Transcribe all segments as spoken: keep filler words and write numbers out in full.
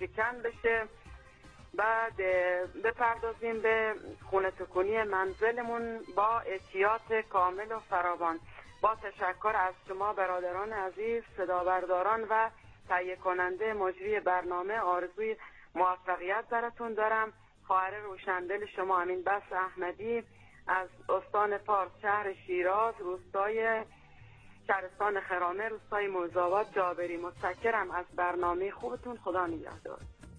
شکن بشه. بعد بپردازیم به خونه تکونی منزلمون با احتیاط کامل و فراوان. با تشکر از شما برادران عزیز، صدابرداران و تهیه کننده مجری برنامه، آرزوی موفقیت براتون دارم. خواهر روشندل شما امین بس احمدی از استان فارس، شهر شیراز، روستای شهرستان خرامه، روستای موزآباد جابری. متشکرم از برنامه خوبتون. خدا نگهدار.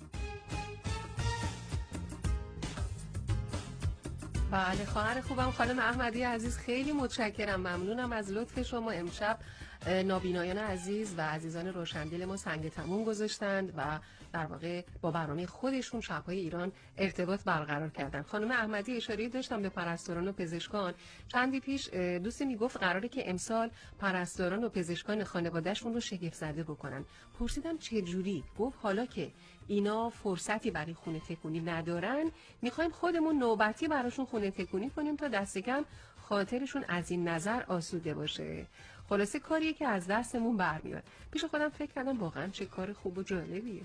بله خواهر خوبم خانم احمدی عزیز، خیلی متشکرم، ممنونم از لطف شما. امشب نابینایان عزیز و عزیزان روشندل ما سنگ تموم گذاشتند و در واقع با برنامه خودشون شب‌های ایران ارتباط برقرار کردن. خانم احمدی اشاره داشتم به پرستاران و پزشکان. چندی پیش دوستی میگفت قراره که امسال پرستاران و پزشکان خانواده‌شون رو شگفت زده بکنن. پرسیدم چه جوری؟ گفت حالا که اینا فرصتی برای خونه تکونی ندارن، میخوایم خودمون نوبتی براشون خونه تکونی کنیم تا دست کم خاطرشون از این نظر آسوده باشه. خلاصه کاریه که از دستمون برمیاد. پیش خودم فکر کردم واقعا چه کار خوب و جالبیه.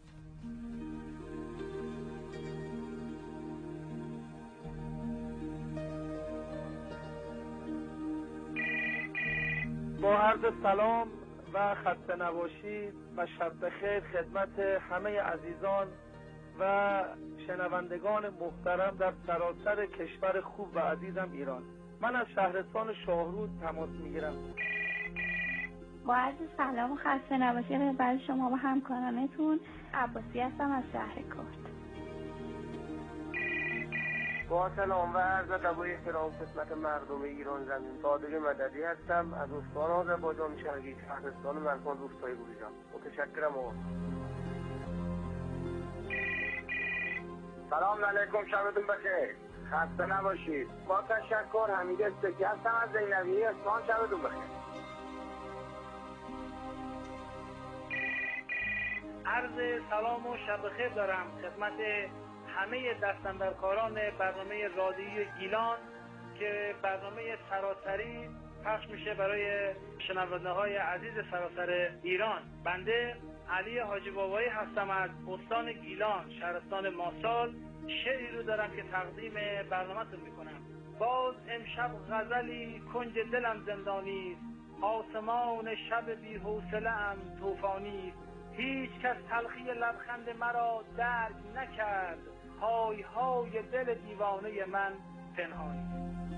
با عرض سلام و خسته نباشید و شب بخیر خدمت همه عزیزان و شنوندگان محترم در سراسر کشور خوب و عزیزم ایران. من از شهرستان شاهرود تماس میگیرم. با عرض سلام و خسته نباشید برای شما و همکارانتون. عباسی هستم از شهر کرد. با سلام و عرض ادب و احترام خدمت مردم ایران زمین، صادق مددی هستم از استان آذربایجان شرقی، شهرستان مرکان، روستای گوریزان. متشکرم آقا. سلام علیکم، شبتون بخیر، خسته نباشید. با تشکر حمید استکی هستم از زینبی اصفهان. شبتون بخیر. عرض سلام و شب بخیر دارم خدمت همه دستاندرکاران برنامه رادیویی گیلان که برنامه سراسری پخش میشه برای شنونده های عزیز سراسر ایران. بنده علی حاجی بابایی هستم از استان گیلان، شهرستان ماسال. شعری رو دارم که تقدیم برنامه‌تون میکنم. باز امشب غزلی کنج دلم زندانی، آسمان شب بی حوصله ام طوفانی. هیچ کس تلخی لبخند مرا درک نکرد، های های دل دیوانه من پنهانی.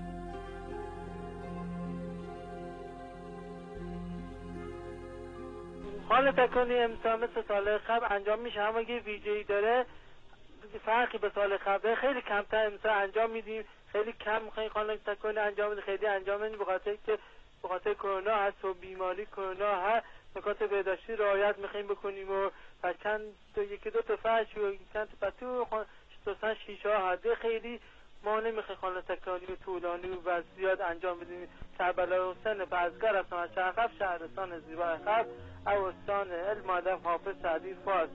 حال تکانی امسال مثل سال قبل انجام میشه، اما اگه ویژه‌ای داره فرقی به سال قبل خیلی کمتر امسال انجام میدیم. خیلی کم میخوایم خانه تکانی انجام بدیم، خیلی انجام نمیدیم به خاطر که به خاطر کرونا هست و بیماری کرونا هست. نکات بهداشتی رعایت میخوایم بکنیم و چند تا یکی دو تا فرش و چند تا پتو دوستان شیشه ها هده. خیلی ما نمیخوایم خانه تکانی و طولانی و زیاد انجام بدیم. کربلا حسین بازگر هستم از شهرخف، شهرستان زیبای خف، اوستان علم آدم حافظ سعدی فارس.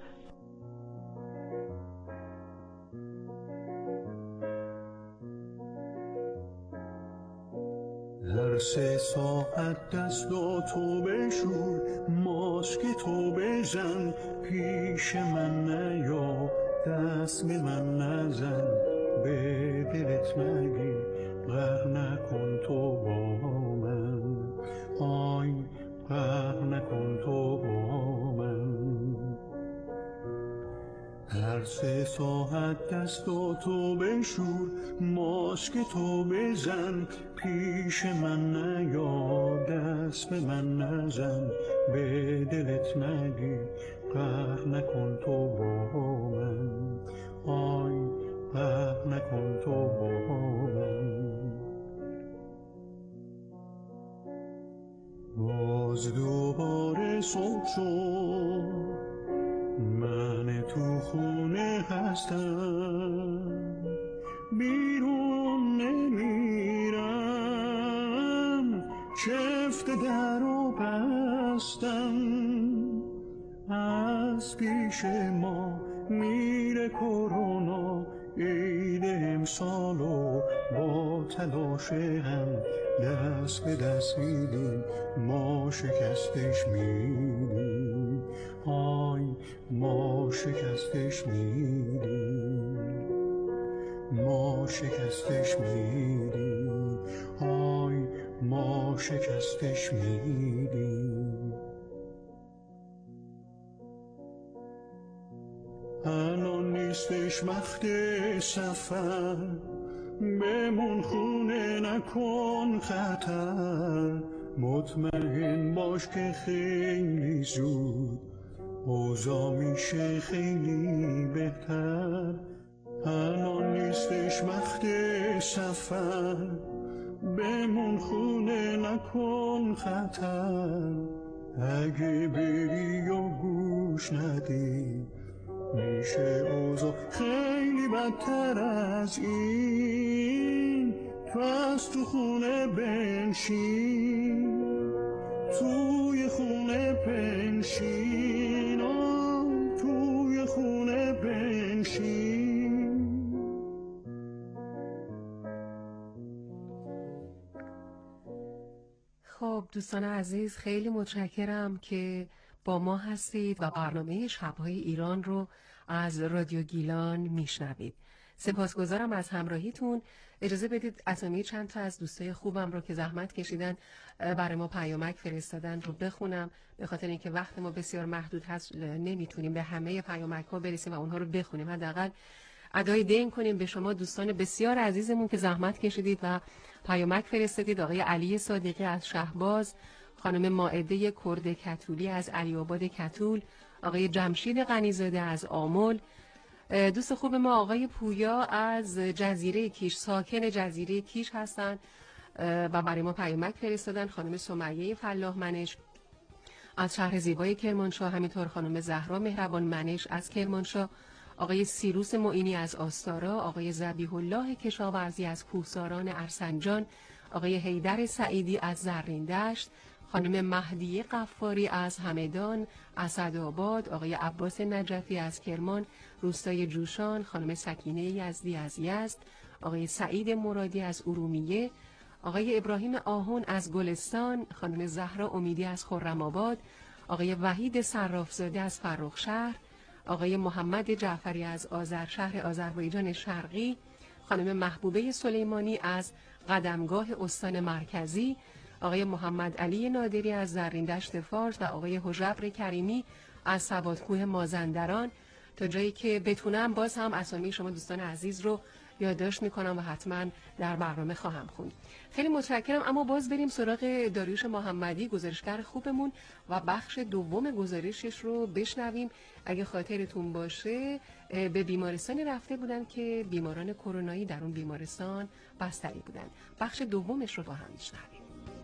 هر سه ساعت دست و تو بشور، ماسک تو بزن، پیش من نیا، دست به من نزن، به دلت مگی غر نکن تو با من، آی غر نکن تو با من. هر سه ساعت دست و تو بشور، ماسک تو بزن، پیش من نیا، دست به من نزن، به دلت مگی غر نکن تو با من، آی غر نکن تو با من. باز دوباره صبح شد، من تو خونه هستم، بیرون نمیرم، چفت در و بستم، از پیش ما میره کرونا، عید امسال و با تلاش هم دست به دست میدیم، ما شکستش میدیم، آی ما شکستش میریم، ما شکستش میریم، آی ما شکستش میریم. الان نیستش وقت سفر، بمون خونه نکن خطر، مطمئن باش که خیلی زود اوضاع میشه خیلی بهتر. الان نیستش وقت سفر، بمون خونه نکن خطر، اگه بری و گوش ندی میشه اوضاع خیلی بدتر از این. تو از تو خونه بنشین، توی خونه بنشین، آه توی خونه بنشین. خب دوستان عزیز، خیلی متشکرم که با ما هستید و برنامه شب‌های ایران رو از رادیو گیلان میشنوید. سپاسگزارم از همراهیتون. اجازه بدید اسامی چند تا از دوستای خوبم رو که زحمت کشیدن برای ما پیامک فرستادن رو بخونم. به خاطر اینکه وقت ما بسیار محدود هست نمیتونیم به همه پیامک ها برسیم و اونها رو بخونیم. حداقل ادای دین کنیم به شما دوستان بسیار عزیزمون که زحمت کشیدید و پیامک فرستادید. آقای علی صادقی از شهباز، خانم مائده کرد کتولی از علی آباد کتول، آقای جمشید غنیزاده از آمل، دوست خوب ما آقای پویا از جزیره کیش، ساکن جزیره کیش هستند و برای ما پیامک فرستادن. خانم سمیه فلاح منش از شهر زیبای کرمانشاه، همینطور خانم زهرا مهربان منش از کرمانشاه، آقای سیروس معینی از آستارا، آقای ذبیح الله کشاورزی از کوهساران ارسنجان، آقای حیدر سعیدی از زرین-دشت، خانم مهدیه قفاری از همدان اسدآباد، آقای عباس نجفی از کرمان روستای جوشان، خانم سکینه یزدی از یزد، آقای سعید مرادی از ارومیه، آقای ابراهیم آهون از گلستان، خانم زهرا امیدی از خرم‌آباد، آقای وحید صرافزاده از فرخشهر، آقای محمد جعفری از آذرشهر آذربایجان شرقی، خانم محبوبه سلیمانی از قدمگاه استان مرکزی، آقای محمد علی نادری از زرین-دشت فارس و آقای حجبر کریمی از سوادکوه مازندران. تا جایی که بتونم باز هم اسامی شما دوستان عزیز رو یادداشت میکنم و حتما در برنامه خواهم خوند. خیلی متشکرم. اما باز بریم سراغ داریوش محمدی، گزارشگر خوبمون، و بخش دوم گزارشش رو بشنویم. اگه خاطرتون باشه به بیمارستانی رفته بودن که بیماران کرونایی در اون بیمارستان بستری بودن. بخش دومش رو با هم میشنویم.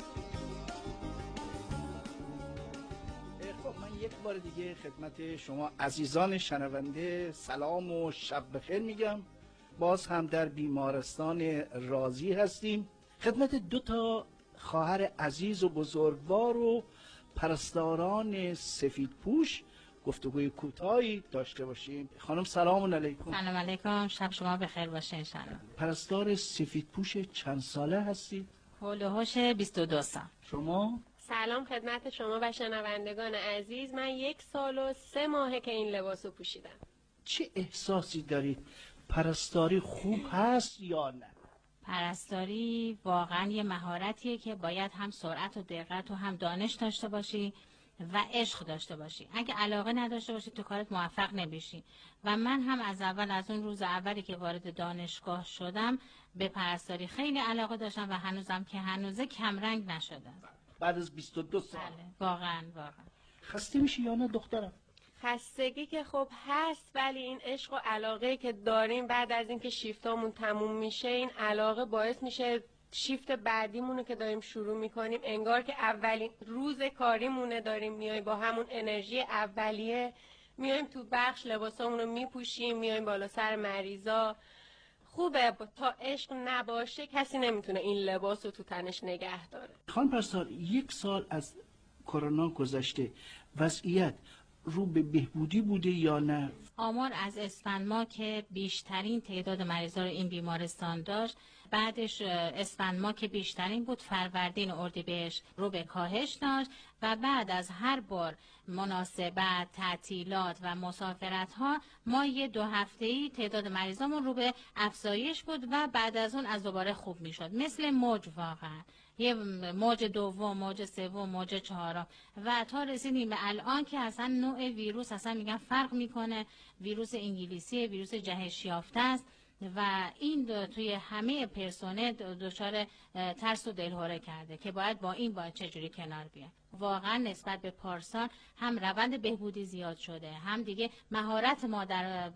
یک بار دیگه خدمت شما عزیزان شنونده سلام و شب بخیر میگم. باز هم در بیمارستان رازی هستیم. خدمت دو تا خواهر عزیز و بزرگوار و پرستاران سفیدپوش گفتگوی کوتاهی داشته باشیم. خانم سلام علیکم. سلام علیکم، شب شما بخیر باشه ان شاء الله. پرستار سفیدپوش چند ساله هستید؟ هول و هوش بیست و دو سال. شما؟ سلام خدمت شما و شنوندگان عزیز. من یک سال و سه ماهه که این لباسو پوشیدم. چه احساسی دارید؟ پرستاری خوب هست یا نه؟ پرستاری واقعا یه مهارتیه که باید هم سرعت و دقت و هم دانش داشته باشی و عشق داشته باشی. اگه علاقه نداشته باشی تو کارت موفق نمیشی. و من هم از اول، از اون روز اولی که وارد دانشگاه شدم به پرستاری خیلی علاقه داشتم و هنوزم که هنوزه کمرنگ نشدم. بعد از بیست و دو سال. بله واقعا واقعا. خسته میشی یا نه دخترم؟ خستگی که خب هست، ولی این عشق و علاقه که داریم بعد از اینکه شیفتامون تموم میشه، این علاقه باعث میشه شیفت بعدیمونو که داریم شروع میکنیم انگار که اولین روز کاریمونه داریم میایم با همون انرژی اولیه میایم تو بخش لباسامونو میپوشیم میایم بالا سر مریضا. خوبه تا عشق نباشه کسی نمیتونه این لباس رو تو تنش نگه داره. خانم پرستار، یک سال از کرونا گذشته، وضعیت رو به بهبودی بوده یا نه؟ آمار از اسفند ماه که بیشترین تعداد مریضا رو این بیمارستان داشت، بعدش اسفند ماه که بیشترین بود، فروردین اردیبهشت رو به کاهش داشت و بعد از هر بار مناسبت، تعطیلات و مسافرت ها ما یه دو هفته‌ای تعداد مریضامون رو به افزایش بود و بعد از اون از دوباره خوب میشد. مثل موج واقعا، یه موج دوم، موج سوم، موج چهارم و تا رسیدیم به الان که اصلا نوع ویروس اصلا میگن فرق میکنه. ویروس انگلیسی، ویروس جهش یافته است و این توی همه پرسنل دچار ترس و دلهره کرده که باید با این باید چجوری کنار بیاد. واقعا نسبت به پارسال هم روند بهبودی زیاد شده، هم دیگه مهارت ما در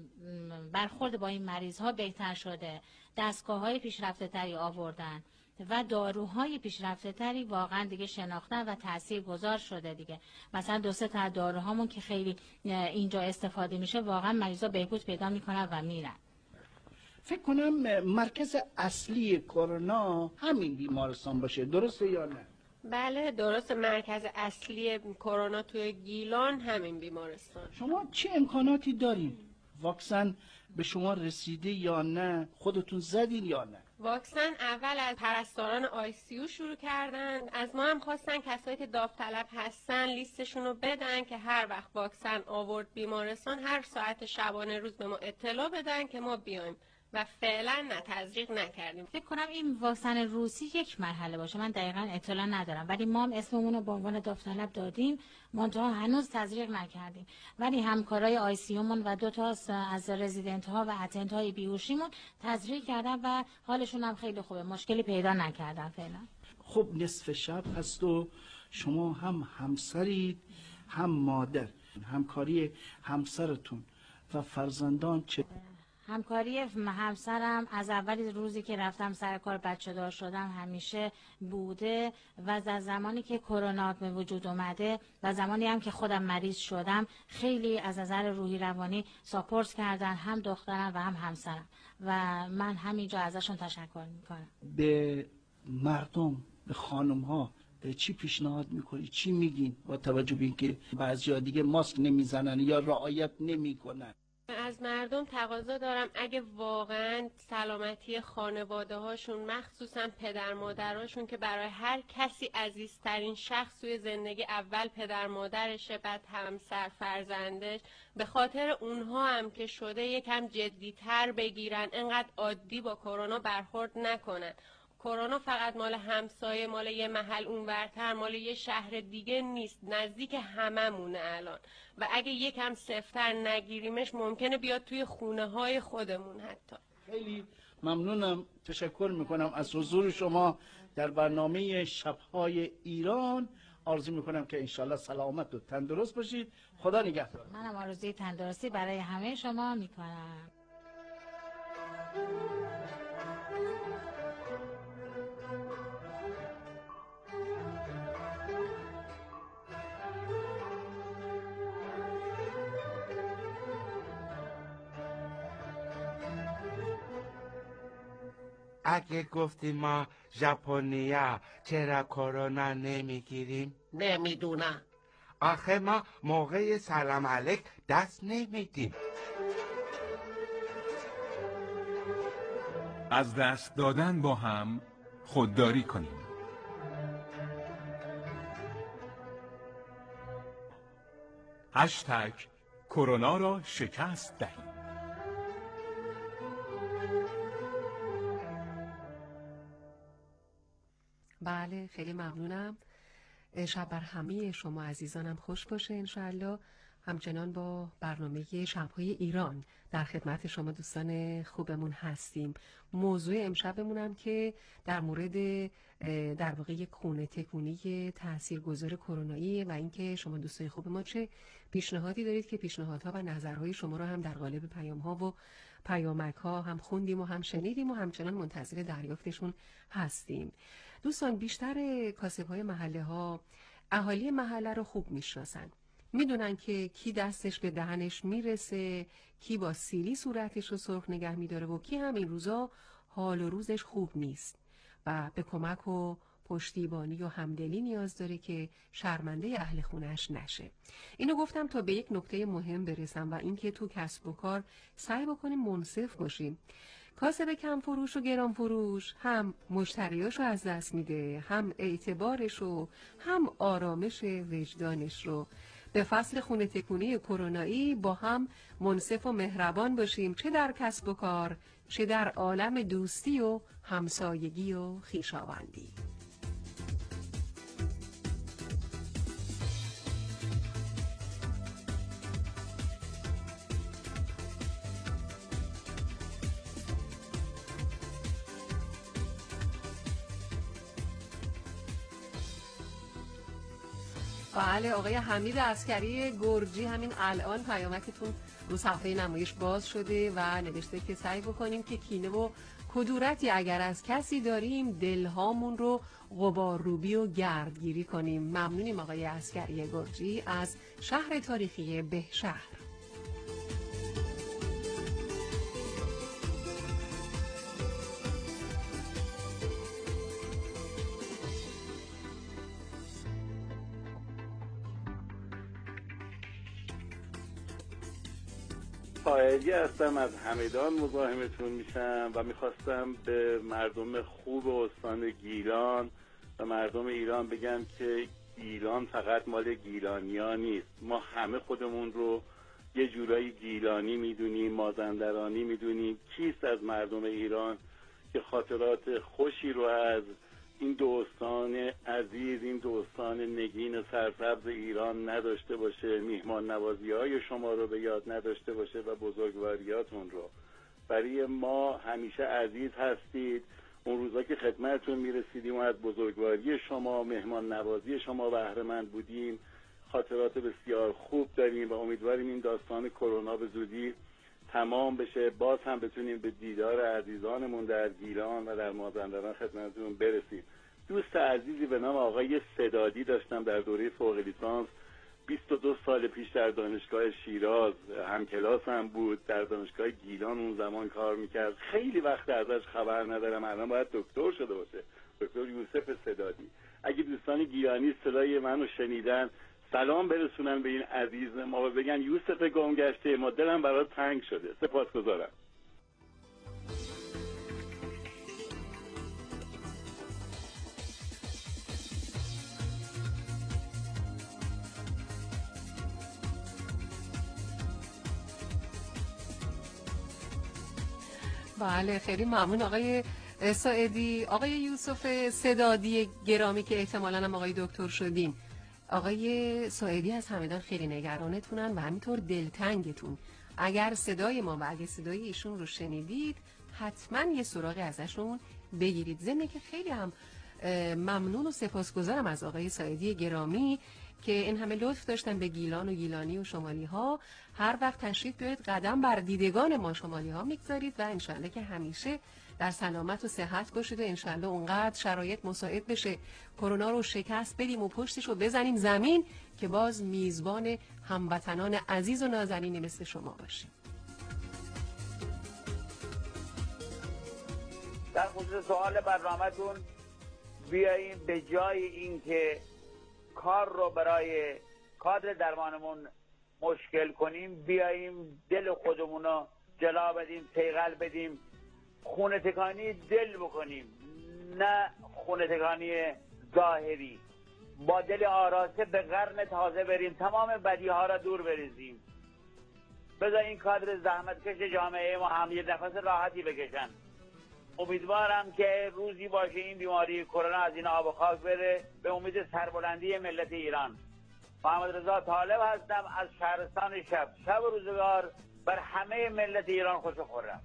برخورد با این مریض ها بهتر شده، دستگاه های پیشرفته تری آوردن و داروهای پیشرفته تری واقعا دیگه شناختن و تأثیر گذار شده دیگه. مثلا دو سه تا داروهامون که خیلی اینجا استفاده میشه واقعا مریضا بهبود پیدا میکنن و میرن. فکر کنم مرکز اصلی کرونا همین بیمارستان باشه، درسته یا نه؟ بله درست، مرکز اصلی کرونا توی گیلان همین بیمارستان. شما چه امکاناتی دارین؟ واکسن به شما رسیده یا نه؟ خودتون زدین یا نه؟ واکسن اول از پرستاران آی سی یو شروع کردن، از ما هم خواستن کسایی که داوطلب هستن لیستشون رو بدن که هر وقت واکسن آورد بیمارستان هر ساعت شبانه روز به ما اطلاع بدن که ما بیایم و فعلا نه تزریق نکردیم. فکر کنم این واکسن روسی یک مرحله باشه، من دقیقاً اطلاع ندارم، ولی ما هم اسممون رو به عنوان داوطلب دادیم، منتها هنوز تزریق نکردیم. ولی همکارای آی سی یومون و دو تا از رزیدنت ها و اتنت های بیهوشیمون تزریق کردن و حالشون هم خیلی خوبه، مشکلی پیدا نکردن فعلا. خب نصف شب هست و شما هم همسرید هم مادر، همکاری همسرتون و فرزندان چه؟ همکاری همسرم از اول روزی که رفتم سر کار بچه دار شدم همیشه بوده و از زمانی که کرونا به وجود اومده و زمانی هم که خودم مریض شدم خیلی از نظر روحی روانی ساپورت کردن، هم دخترم و هم همسرم و من همینجا ازشون تشکر میکنم. به مردم، به خانم ها چی پیشنهاد میکنی؟ چی میگین با توجه به اینکه بعضیا دیگه ماسک نمیزنن یا رعایت نمیکنن؟ از مردم تقاضا دارم اگه واقعا سلامتی خانواده هاشون مخصوصا پدر مادرهاشون که برای هر کسی عزیزترین شخص توی زندگی اول پدر مادرشه، بعد همسر فرزندش، به خاطر اونها هم که شده یکم جدی‌تر بگیرن، انقدر عادی با کرونا برخورد نکنن. کرونا فقط مال همسایه، مال یه محل اونورتر، مال یه شهر دیگه نیست، نزدیک هممونه الان و اگه یکم سفتر نگیریمش ممکنه بیاد توی خونه های خودمون حتی. خیلی ممنونم، تشکر میکنم از حضور شما در برنامه شبهای ایران. آرزو میکنم که انشالله سلامت و تندرست باشید. خدا نگهدار. منم آرزوی تندرستی برای همه شما میکنم. اگه گفتیم ما ژاپنیا چرا کرونا نمیگیریم؟ نمیدونم. آخه ما موقع سلام علیک دست نمیدیم. از دست دادن با هم خودداری کنیم. هشتگ کرونا را شکست دهیم. بله خیلی ممنونم. شب بر همه شما عزیزانم خوش باشه انشاءالله. همچنان با برنامه شب‌های ایران در خدمت شما دوستان خوبمون هستیم. موضوع امشبمون هم که در مورد در واقع یک خونه تکونی تاثیرگذار کرونایی و اینکه شما دوستان خوب ما چه پیشنهادی دارید که پیشنهادها و نظرهای شما رو هم در قالب پیام‌ها و پیامک‌ها هم خوندیم و هم شنیدیم و همچنان منتظر دریافتشون هستیم. دوستان بیشتر کاسب‌های محله ها اهالی محله رو خوب میشناسن، میدونن که کی دستش به دهنش میرسه، کی با سیلی صورتش رو سرخ نگه میداره و کی هم این روزا حال و روزش خوب نیست و به کمک و پشتیبانی و همدلی نیاز داره که شرمنده اهل خونهش نشه. اینو گفتم تا به یک نکته مهم برسم و اینکه تو کسب و کار سعی بکنیم منصف باشیم. کاسب کم فروش و گران فروش هم مشتریاشو از دست میده، هم اعتبارش و هم آرامش وجدانش رو. به فصل خونه تکونی کرونایی با هم منصف و مهربان باشیم، چه در کسب و کار، چه در عالم دوستی و همسایگی و خویشاوندی. بله، آقای حمید عسکری گرجی همین الان پیامکتون رو صفحه نمایش باز شده و نوشته که سعی بکنیم که کینه و کدورتی اگر از کسی داریم دلهامون رو غبارروبی و گردگیری کنیم. ممنونیم آقای عسکری گرجی از شهر تاریخی بهشهر. خائجی هستم، از همدان مزاحمتون میشم و میخواستم به مردم خوب استان گیلان و مردم ایران بگم که گیلان فقط مال گیلانیا نیست. ما همه خودمون رو یه جورایی گیلانی میدونیم، مازندرانی میدونیم. کیست از مردم ایران که خاطرات خوشی رو از این دو استان عزیز، این دو استان نگین سرسبز ایران نداشته باشه، میهمان نوازی های شما رو به یاد نداشته باشه و بزرگواریاتون رو. برای ما همیشه عزیز هستید. اون روزا که خدمتتون میرسیدیم و از بزرگواری شما، مهمان نوازی شما بهره مند بودیم، خاطرات بسیار خوب داریم و امیدواریم این داستان کرونا به زودی تمام بشه، باز هم بتونیم به دیدار عزیزانمون در گیلان و در مازندران خدمتتون برسیم. دوست عزیزی به نام آقای سدادی داشتم در دوره فوق لیسانس، بیست و دو سال پیش در دانشگاه شیراز همکلاس هم بود، در دانشگاه گیلان اون زمان کار میکرد. خیلی وقت ازش خبر ندارم، الان باید دکتر شده باشه، دکتر یوسف سدادی. اگه دوستان گیلانی صدای منو شنیدن سلام برسونن به این عزیز ما و بگن یوسف گم گشته ما، دلم برات تنگ شده. سپاسگزارم. بله، خیلی ممنون آقای ساعدی. آقای یوسف سدادی گرامی که احتمالاً هم آقای دکتر شدین، آقای ساعدی از همدان خیلی نگرانتونن و همینطور دلتنگتون. اگر صدای ما و اگه صدای ایشون رو شنیدید حتما یه سراغی ازشون بگیرید. ضمن که خیلی هم ممنون و سپاسگزارم از آقای ساعدی گرامی که این همه لطف داشتن به گیلان و گیلانی و شمالی ها. هر وقت تشریف بیارید قدم بر دیدگان ما شمالی ها میگذارید و انشالله که همیشه در سلامت و صحت باشید و انشالله اونقدر شرایط مساعد بشه کرونا رو شکست بدیم و پشتش رو بزنیم زمین که باز میزبان هموطنان عزیز و نازنینی مثل شما باشیم. در خصوص سوال برنامه‌تون، بیاییم به جای اینکه کار رو برای کادر درمانمون مشکل کنیم، بیاییم دل خودمون رو جلا بدیم، صیقل بدیم، خونه تکانی دل بکنیم، نه خونه تکانی ظاهری. با دل آراسته به قرن تازه بریم، تمام بدی ها را دور بریزیم. بذار این کادر زحمتکش جامعه ما هم یه نفس راحتی بکشن. امیدوارم که روزی باشه این بیماری کرونا از این آب و خاک بره، به امید سربلندی ملت ایران. محمد رضا طالب هستم از شهرستان شب. شب و روزگار بر همه ملت ایران خوش و خرم.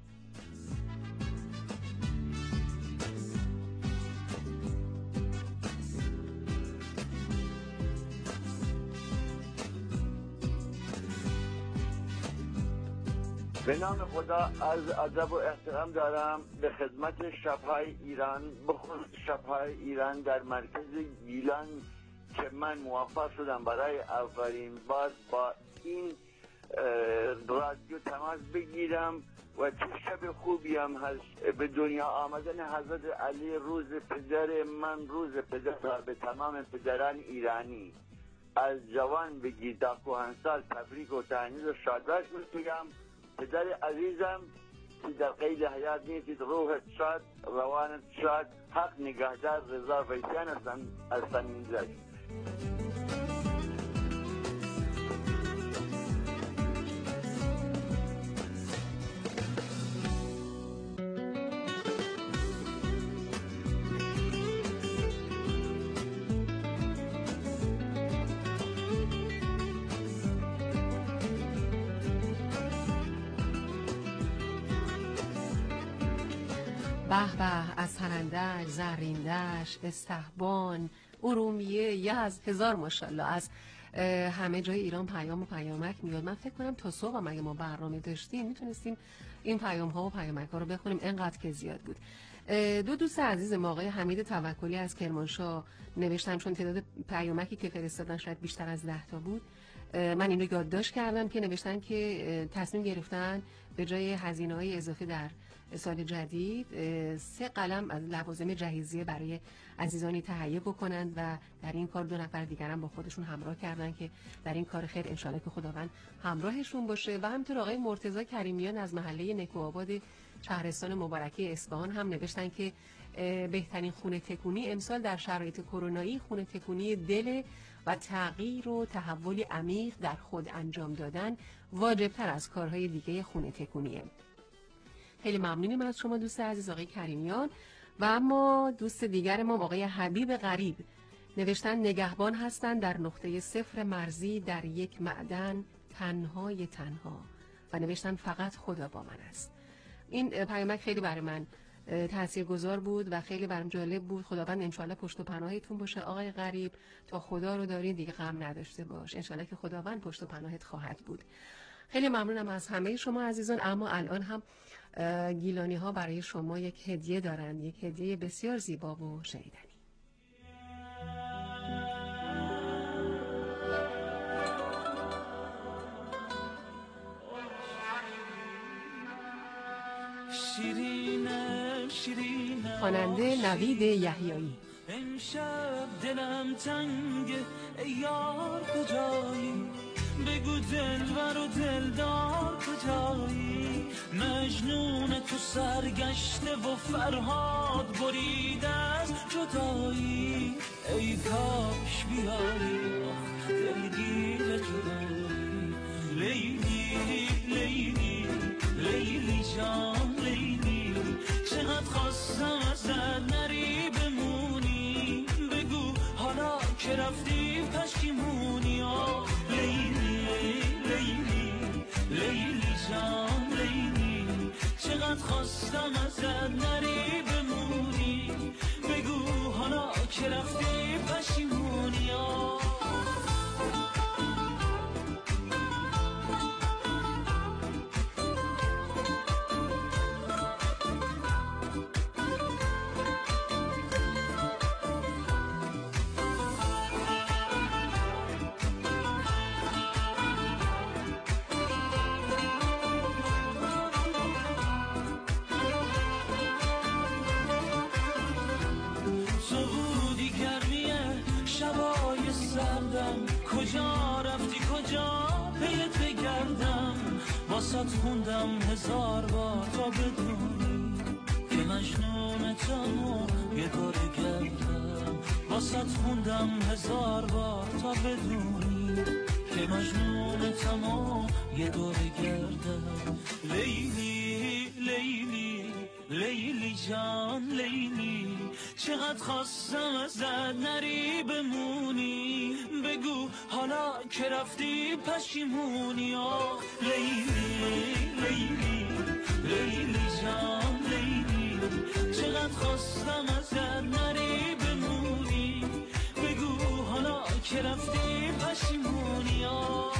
به نام خدا از ادب و احترام دارم به خدمت شب‌های ایران، بخصوص شب‌های ایران در مرکز گیلان که من موفق شدم برای اولین بار با این رادیو تماس بگیرم و چه شب خوبی هم هست. به دنیا آمدن حضرت علی روز پدر من، روز پدر به تمام پدران ایرانی از جوان بگیر تا کهنسال تبریک و تهنیت و شادباش میگم. پدر عزیزم کسی در قید حیات نیستید. روحت شاد، روانت شاد. حق نگهدار رضا ویسیان هستند از سنگینزاج. به به از هنندش، زریندش، استحبان، ارومیه، یزد، هزار ماشاءالله. از همه جای ایران پیام و پیامک میاد. من فکر کنم تا صبح هم اگه ما برنامه داشتیم میتونستیم این پیام ها و پیامک ها رو بخونیم، انقدر که زیاد بود. دو دوست عزیز ما، آقای حمید توکلی از کرمانشاه نوشتن، چون تعداد پیامکی که فرستادن شاید بیشتر از ده تا بود، من این رو یادداشت کردم که نوشتن که تصمیم گرفتن به جای هزینه‌های اضافه در سال جدید سه قلم از لوازم جهیزیه برای عزیزانی تهیه بکنند و در این کار دو نفر دیگر هم با خودشون همراه کردن که در این کار خیر انشالله که خداوند همراهشون باشه. و همینطور آقای مرتضی کریمیان از محله نکوآباد شهرستان مبارکه اصفهان هم نوشتن که بهترین خونه تکونی امسال در شرایط کرونایی خونه تکونی دل و تغییر و تحولی عمیق در خود انجام دادن واجبتر از کارهای دیگه خونه تکونیه. خیلی ممنونیم از شما دوست عزیز آقای کریمیان. و اما دوست دیگر ما آقای حبیب غریب نوشتن نگهبان هستند در نقطه صفر مرزی در یک معدن تنهای تنها و نوشتن فقط خدا با من است. این پیامک خیلی برای من تاثیرگذار بود و خیلی برام جالب بود. خداوند انشالله پشت و پناهتون باشه آقای غریب. تا خدا رو دارین دیگه غم نداشته باش، انشالله که خداوند پشت و پناهت خواهد بود. خیلی ممنونم از همه شما عزیزان. اما الان هم گیلانی ها برای شما یک هدیه دارند، یک هدیه بسیار زیبا و شنیدنی. شیرینم شیرینم خواننده نوید یحیایی. امشب دلم تنگه ای یار کجایی، بگو دلبر و دلدار کجایی، مجنون تو سرگشته و فرهاد بریده از جدایی، ای کاش بیایی دلگیر جدایی، لیلی لیلی لیلی جان لیلی، چقدر خواستم ازت نری بمونی، بگو حالا که رفتی پشیمونی. آه لیلی لیلی لیلی جان لیلی، چقدر خواستم ازت نری بمونی، بگو حالا که رفتی پشیمونی. آه کجا رفتی کجا پیت بگردم، واسات خوندم هزار بار تا بدونی که مجنونتم و یه دوره گردم، واسات خوندم هزار بار تا بدونی که مجنونتم و یه دوره گردم. لیلی لیلی لیلی جان لیلی، چقدر خواستم ازت نری بمونی، بگو حالا که رفتی پشیمونی. آه لیلی لیلی لیلی جان لیلی، چقدر خواستم ازت نری بمونی، بگو حالا که رفتی پشیمونی. آه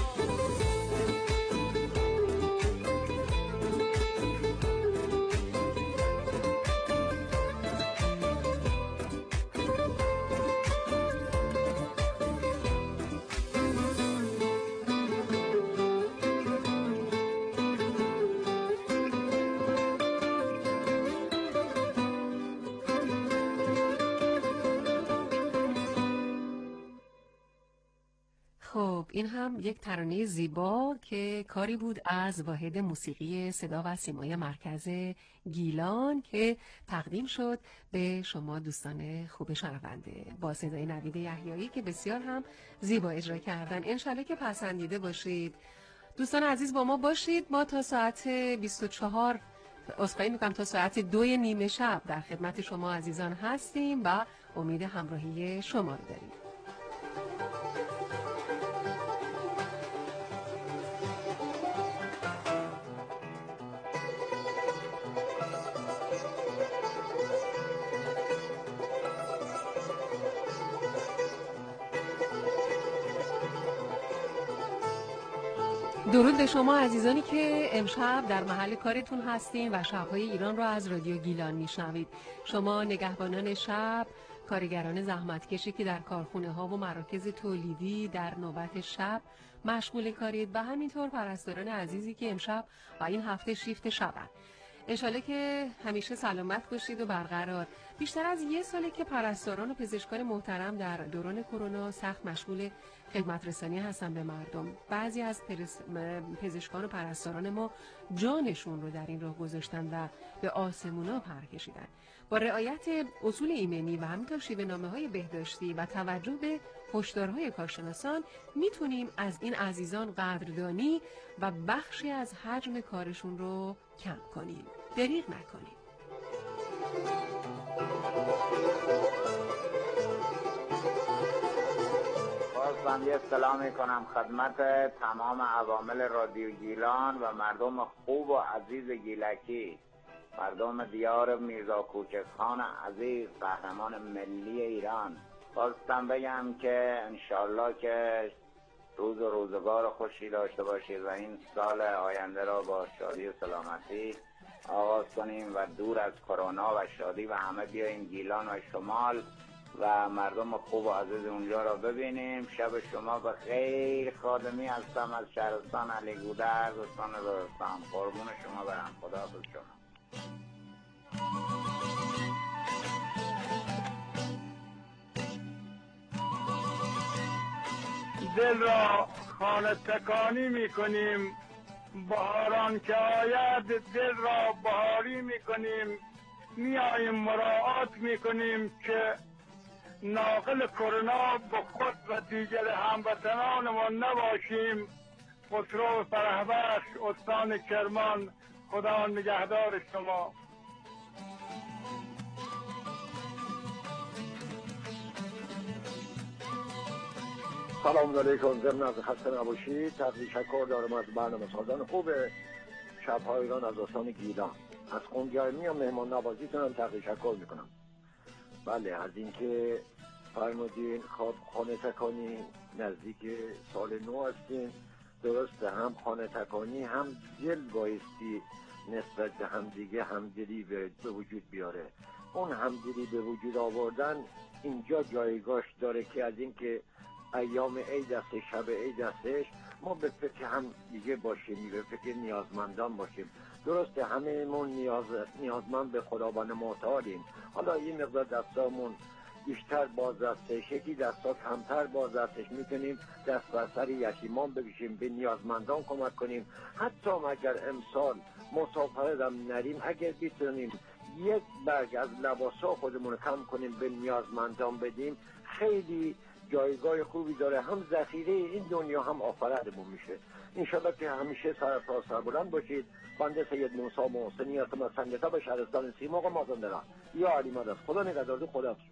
این هم یک ترانه زیبا که کاری بود از واحد موسیقی صدا و سیمای مرکز گیلان که تقدیم شد به شما دوستان خوب شنونده با صدای نوید یحیایی که بسیار هم زیبا اجرا کردن. انشالله که پسندیده باشید. دوستان عزیز با ما باشید. ما تا ساعت بیست و چهار عذرخواهی میکنم تا ساعت دوی نیمه شب در خدمت شما عزیزان هستیم و امید همراهی شما رو داریم. درود به شما عزیزانی که امشب در محل کارتون هستین و شب‌های ایران رو از رادیو گیلان میشنوید. شما نگهبانان شب، کارگران زحمتکشی که در کارخونه ها و مراکز تولیدی در نوبت شب مشغول کارید و همینطور پرستاران عزیزی که امشب و این هفته شیفت شبن. انشالله که همیشه سلامت باشید و برقرار. بیشتر از یه ساله که پرستاران و پزشکان محترم در دوران کرونا سخت مشغول خدمت رسانی هستن به مردم. بعضی از پرس... پزشکان و پرستاران ما جانشون رو در این راه گذاشتن و به آسمونا پر کشیدن. با رعایت اصول ایمنی و همینطور شیوه نامه‌های بهداشتی و توجه به هشدارهای کارشناسان میتونیم از این عزیزان قدردانی و بخشی از حجم کارشون رو کم کنیم. دریغ نکنیم. باز من یه سلام میکنم خدمت تمام عوامل رادیو گیلان و مردم خوب و عزیز گیلکی، مردم دیار میرزا کوچک خان عزیز، قهرمان ملی ایران. خواستم بگم که انشالله که روز و روزگار خوشی داشته باشید و این سال آینده را با شادی و سلامتی آغاز کنیم و دور از کرونا و شادی و همه بیاییم گیلان و شمال و مردم خوب و عزیز اونجا را ببینیم. شب شما بخیر. خادمی هستم از شهرستان علی گودرز، استان لرستان. قربون شما برم. خدا حافظ شما. دل را خانه تکانی میکنیم، بهاران که آید دل را بهاری میکنیم. میاییم مراعات میکنیم که ناقل کرونا به خود و دیگر هموطنانمان نباشیم. خسرو فرهبخش، استان کرمان. خدا نگهدار شما. سلام علیکم. ضمن از خسته نباشید. تشکر دارم از برنامه سازان خوب شب‌های ایران از استان گیلان. از خونگرمی و مهمان نوازیتون هم تشکر میکنم. بله، از اینکه فرمودین خب خانه تکانی نزدیک سال نو هستیم. درسته، هم خانه تکانی هم دل بایستی نسبت به همدیگه همدلی به وجود بیاره. اون همدلی به وجود آوردن اینجا جایگاهش داره که از اینکه ایام عید است، شب عید استش، ما به فکر هم دیگه باشیم، به فکر نیازمندان باشیم. درسته همه‌مون نیاز نیازمند به خداوند معتادیم. حالا این مقدار دستامون بیشتر باز هستش، یکی دستا کمتر باز هستش، میتونیم دست بر سر یتیمان بکشیم، به نیازمندان کمک کنیم. حتی اگر امسال مسافرت هم نریم، اگر بتونیم یک برگ از لباسا خودمون کم کنیم به نیازمندان بدیم، خیلی جایگاه خوبی داره. هم ذخیره این دنیا هم آخرتمون میشه. انشالله که همیشه سرفراز سربلند باشید. بنده سید موسی محسنی هستم از سنگتاب شهرستان سیمرغ مازندران. یا علی مدد. خدا نگهدار. خدا افزون.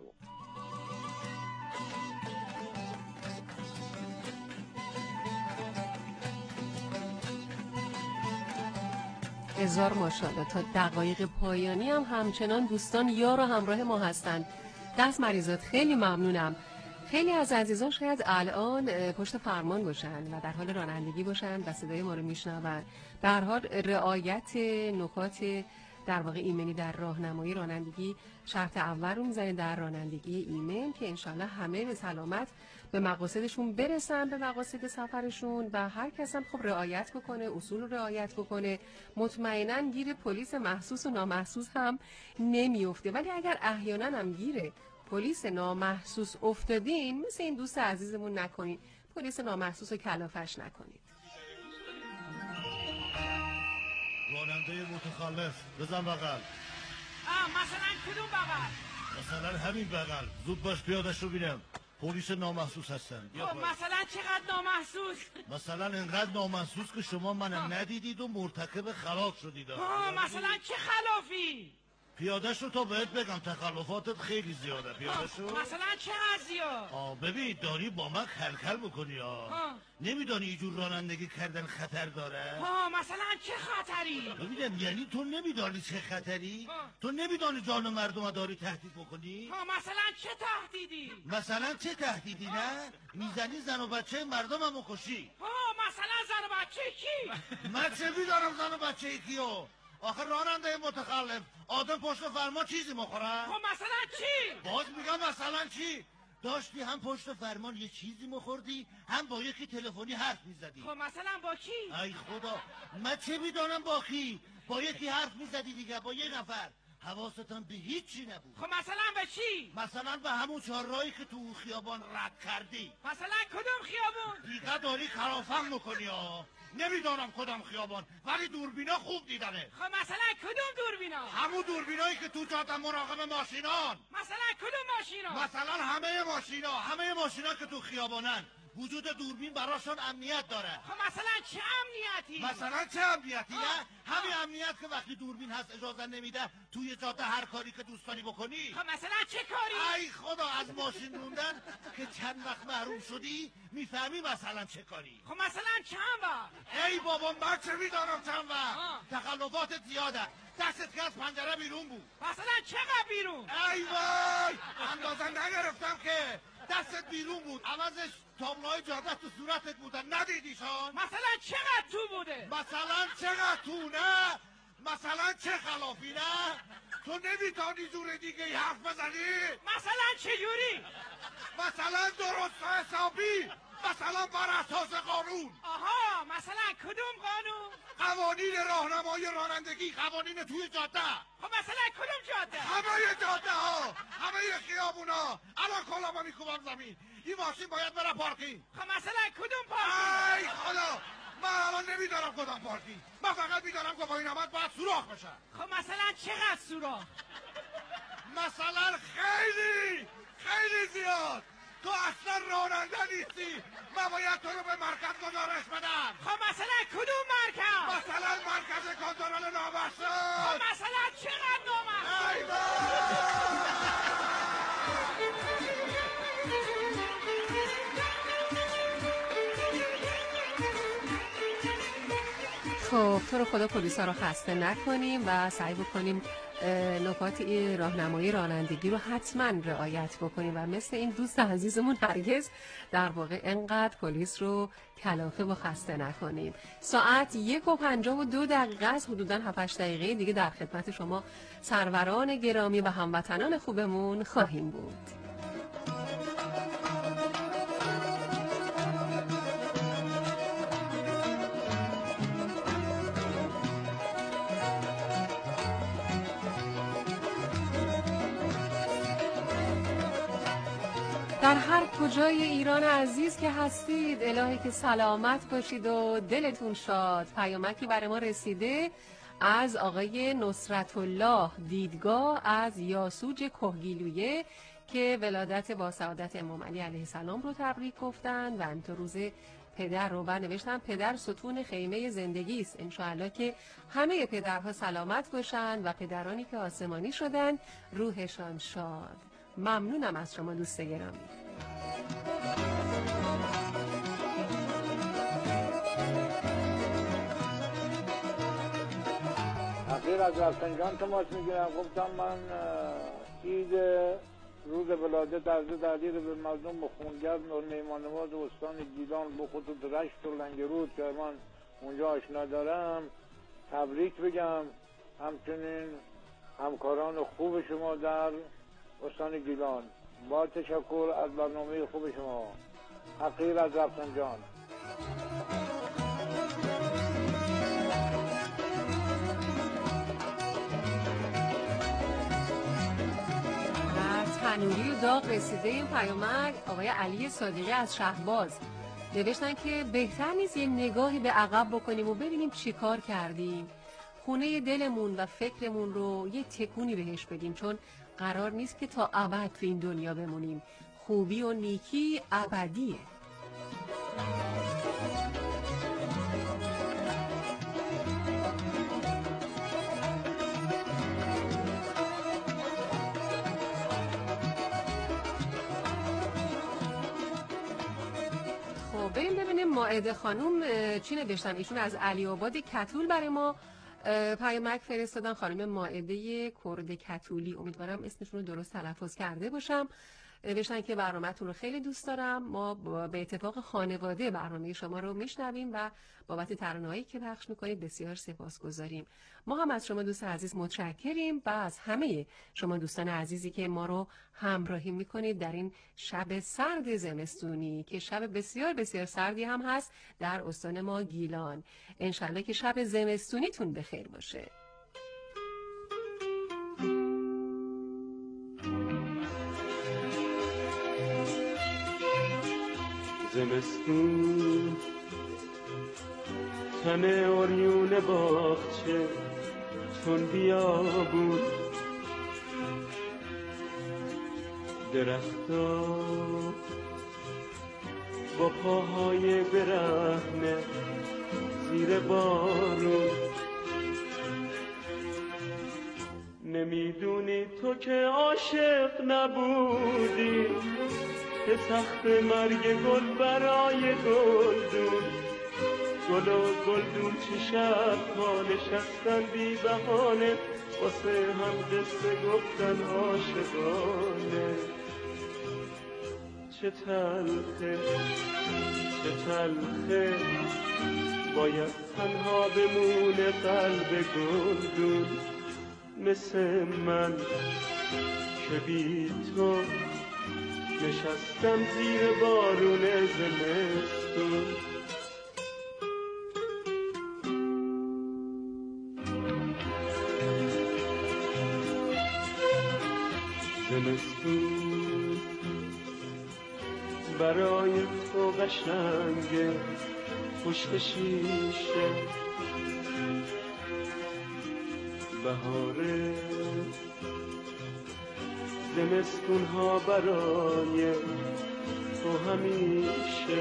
هزار ماشاءالله. تا دقایق پایانی هم همچنان دوستان یار و همراه ما هستند. دست مریضات خیلی ممنونم. خیلی از عزیزان شاید الان پشت فرمان باشن و در حال رانندگی باشن و صدای ما رو میشنون. به هر حال رعایت نکات در واقع ایمنی در راهنمایی رانندگی شرط اول رو میزنه در رانندگی ایمن که انشالله همه به سلامت به مقاصدشون برسن، به مقاصد سفرشون و هر کس هم خب رعایت بکنه، اصول رو رعایت بکنه، مطمئنا گیر پلیس محسوس و نامحسوس هم نمیفته. ولی اگر احیانا هم گیره پلیس نامحسوس افتادین، مثل این دوست عزیزمون نکنین. پلیس نامحسوس و کلافش نکنید. راننده متخلف بزن بغل. آه مثلا کدوم بغل؟ مثلا همین بغل. زود باش پیادش رو بینم. پلیس نامحسوس هستن. خب مثلا چقدر نامحسوس؟ مثلا انقدر نامحسوس که شما منم ندیدید و مرتکب خلاف شدید. آه مثلا چه خلافی؟ پیاده شو تا بهت بگم تخلفاتت خیلی زیاده. پیاده شو. مثلا چقدر زیاد؟ آه ببین داری با من کلکل میکنی ها. نمیدانی اینجور رانندگی کردن خطر داره؟ ها مثلا چه خطری؟ ببینم یعنی تو نمیدانی چه خطری؟ ها. تو نمیدانی جان مردم داری تهدید بکنی؟ ها مثلا چه تهدیدی؟ مثلا چه تهدیدی نه؟ میزنی زن و بچه مردم هم کشی. ها مثلا زن و بچه کی؟ من چه میدارم زن و بچه کیو؟ آخه راننده متخلف آدم پشت فرمان چیزی مخوره؟ خب مثلا چی؟ باز میگم مثلا چی؟ داشتی هم پشت فرمان یه چیزی مخوردی هم با یکی تلفنی حرف میزدی. خب مثلا با کی؟ ای خدا من چه میدانم با کی؟ با یکی حرف میزدی دیگه، با یه نفر. حواستان به هیچی نبود. خب مثلا به چی؟ مثلا به همون چهارراهی که تو خیابان رد کردی. مثلا کدوم خیابون؟ دیگه داری خرافم میکنی ها. نمیدانم کدام خیابان ولی دوربینا خوب دیدنه. خب مثلا کدوم دوربینا؟ همون دوربینایی که تو جاده مراقب ماشینان. مثلا کدوم ماشینا؟ مثلا همه ماشینا همه ماشینا که تو خیابانن وجود دوربین براشون امنیت داره. خب مثلا چه امنیتی؟ مثلا چه امنیتی؟ نه همین امنیت که وقتی دوربین هست اجازه نمیده توی جاده هر کاری که دوست داری بکنی. خب مثلا چه کاری؟ ای خدا از ماشین موندن که چند وقت محروم شدی میفهمی مثلا چه کاری. خب مثلا چند وقت؟ ای بابا من چه میدانم چند وقت. تخلفات زیاده. دستت که از پنجره بیرون بود. مثلا چقدر بیرون؟ ای وای اندازه نگرفتم که دستت بیرون بود. عوضش تابلوهای جاده تو صورتت بودن ندیدیشان؟ مثلا چقدر تو بوده؟ مثلا چقدر تو نه؟ مثلا چه خلافی نه؟ تو نمیتونی جور دیگه حرف بزنی؟ مثلا چجوری؟ مثلا درست و حسابی. مثلا بر اساس قانون. آها مثلا کدوم قانون؟ قوانین راهنمایی رانندگی، قوانین توی جاده. خب مثلا کدوم جاده؟ همه جاده ها، همه خیابونا. الان کلامو میکوبم زمین. این ماشین باید بره پارکینگ. خب مثلا کدوم پارکینگ؟ ای خدا من الان نمیدارم کدام پارکینگ. من فقط میدارم که با این آمد باید سوراخ بشه. خب مثلا چقدر سوراخ؟ مثلا خیلی خیلی زیاد. تو اصلا راننده نیستی. من باید تو رو به مرکز گزارش بدم. خب مثلا کدوم مرکز؟ مثلا مرکز کنترل نامحسوس. خب مثلا چقدر نامحسوس؟ ای بابا خب تو رو خدا پلیسا رو خسته نکنیم و سعی بکنیم نکات راهنمایی رانندگی رو حتما رعایت بکنیم و مثل این دوست عزیزمون هرگز در واقع انقدر پلیس رو کلافه و خسته نکنیم. ساعت یک و پنجاه و دو دقیقه است، حدوداً هفت هشت دقیقه دیگه در خدمت شما سروران گرامی و هموطنان خوبمون خواهیم بود. در هر کجای ایران عزیز که هستید الهی که سلامت باشید و دلتون شاد. پیامکی برای ما رسیده از آقای نصرت الله دیدگاه از یاسوج کهگیلویه که ولادت با سعادت امام علی علیه السلام رو تبریک گفتن و انت روز پدر رو بر نوشتن پدر ستون خیمه زندگی است. انشاءالله که همه پدرها سلامت باشن و پدرانی که آسمانی شدن روحشان شاد. ممنونم از شما دوست گرامی. اخیر از رفسنجان تماس میگیرم. گفتم من عید روز ولادت حضرت علی رو به مردم بخونگر میهمان نواز استان گیلان به خطوط رشت و لنگرود که من اونجا آشنا دارم تبریک بگم. همچنین همکاران خوب شما در استان گیلان با تشکر از برنامه خوب شما. حقیر از رفسنجان. تنوری و داغ رسیده این پیامک آقای علی صادقی از شهباز نوشتن که بهتر نیست یه نگاهی به عقب بکنیم و ببینیم چی کار کردیم، خونه دلمون و فکرمون رو یه تکونی بهش بدیم، چون قرار نیست که تا ابد تو این دنیا بمونیم. خوبی و نیکی ابدیه. خب بریم ببینیم مائده خانوم چی نوشتن. ایشون از علی آباد کتول برای ما پیامک فرستادن. خانم مائده کرد کتولی، امیدوارم اسمشون رو درست تلفظ کرده باشم. نوشتن که برنامه‌تون رو خیلی دوست دارم، ما به اتفاق خانواده برنامه شما رو میشنویم و بابت ترانه‌هایی که پخش میکنید بسیار سپاسگزاریم. ما هم از شما دوست عزیز متشکریم و از همه شما دوستان عزیزی که ما رو همراهی میکنید در این شب سرد زمستونی که شب بسیار بسیار سردی هم هست در استان ما گیلان. انشالله که شب زمستونیتون بخیر باشه. زمستون تن اوریون باغچه چون بیابون، درختا با پاهای برهنه زیر بارون. نمیدونی تو که عاشق نبودی که سخت مرگ گل برای گلدون، گل و گلدون چه شب‌ها نشستن بی بهانه واسه هم قصه گفتن عاشقانه. چه تلخه چه تلخه باید تنها بمونه قلب گلدون، مثل من که بی تو نشستم زیر بارون زمستون. زمستون برای تو قشنگه پشت شیشه، بهاره زمستون ها برای تو همیشه.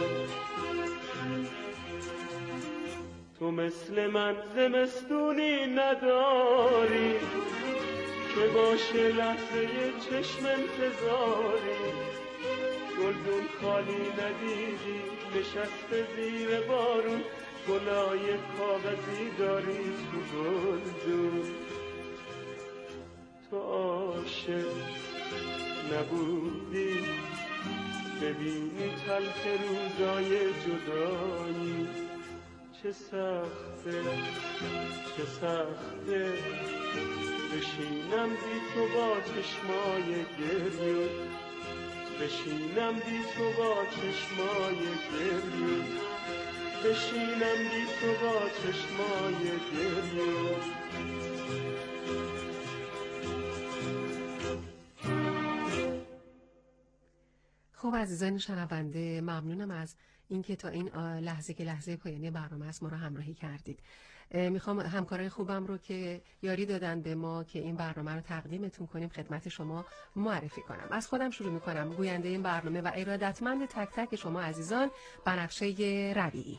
تو مثل من زمستونی نداری که باشه لحظه چشم انتظاری، گلدون خالی ندیدی نشسته زیر بارون، گلای کاغذی داری تو گلدون. تو عاشق نبودی ببینی تلخ روزای جدایی، چه سخته چه سخته بشینم بی تو با چشمای گریون، بشینم بی تو با چشمای گریون، بشینم بی تو با چشمای گریون. خب عزیزان شنونده، ممنونم از اینکه تا این لحظه که لحظه پایانی برنامه است ما رو همراهی کردید. میخوام همکارای خوبم رو که یاری دادن به ما که این برنامه رو تقدیمتون کنیم خدمت شما معرفی کنم. از خودم شروع میکنم. گوینده این برنامه و ارادتمند تک تک شما عزیزان بنفشه ربیعی.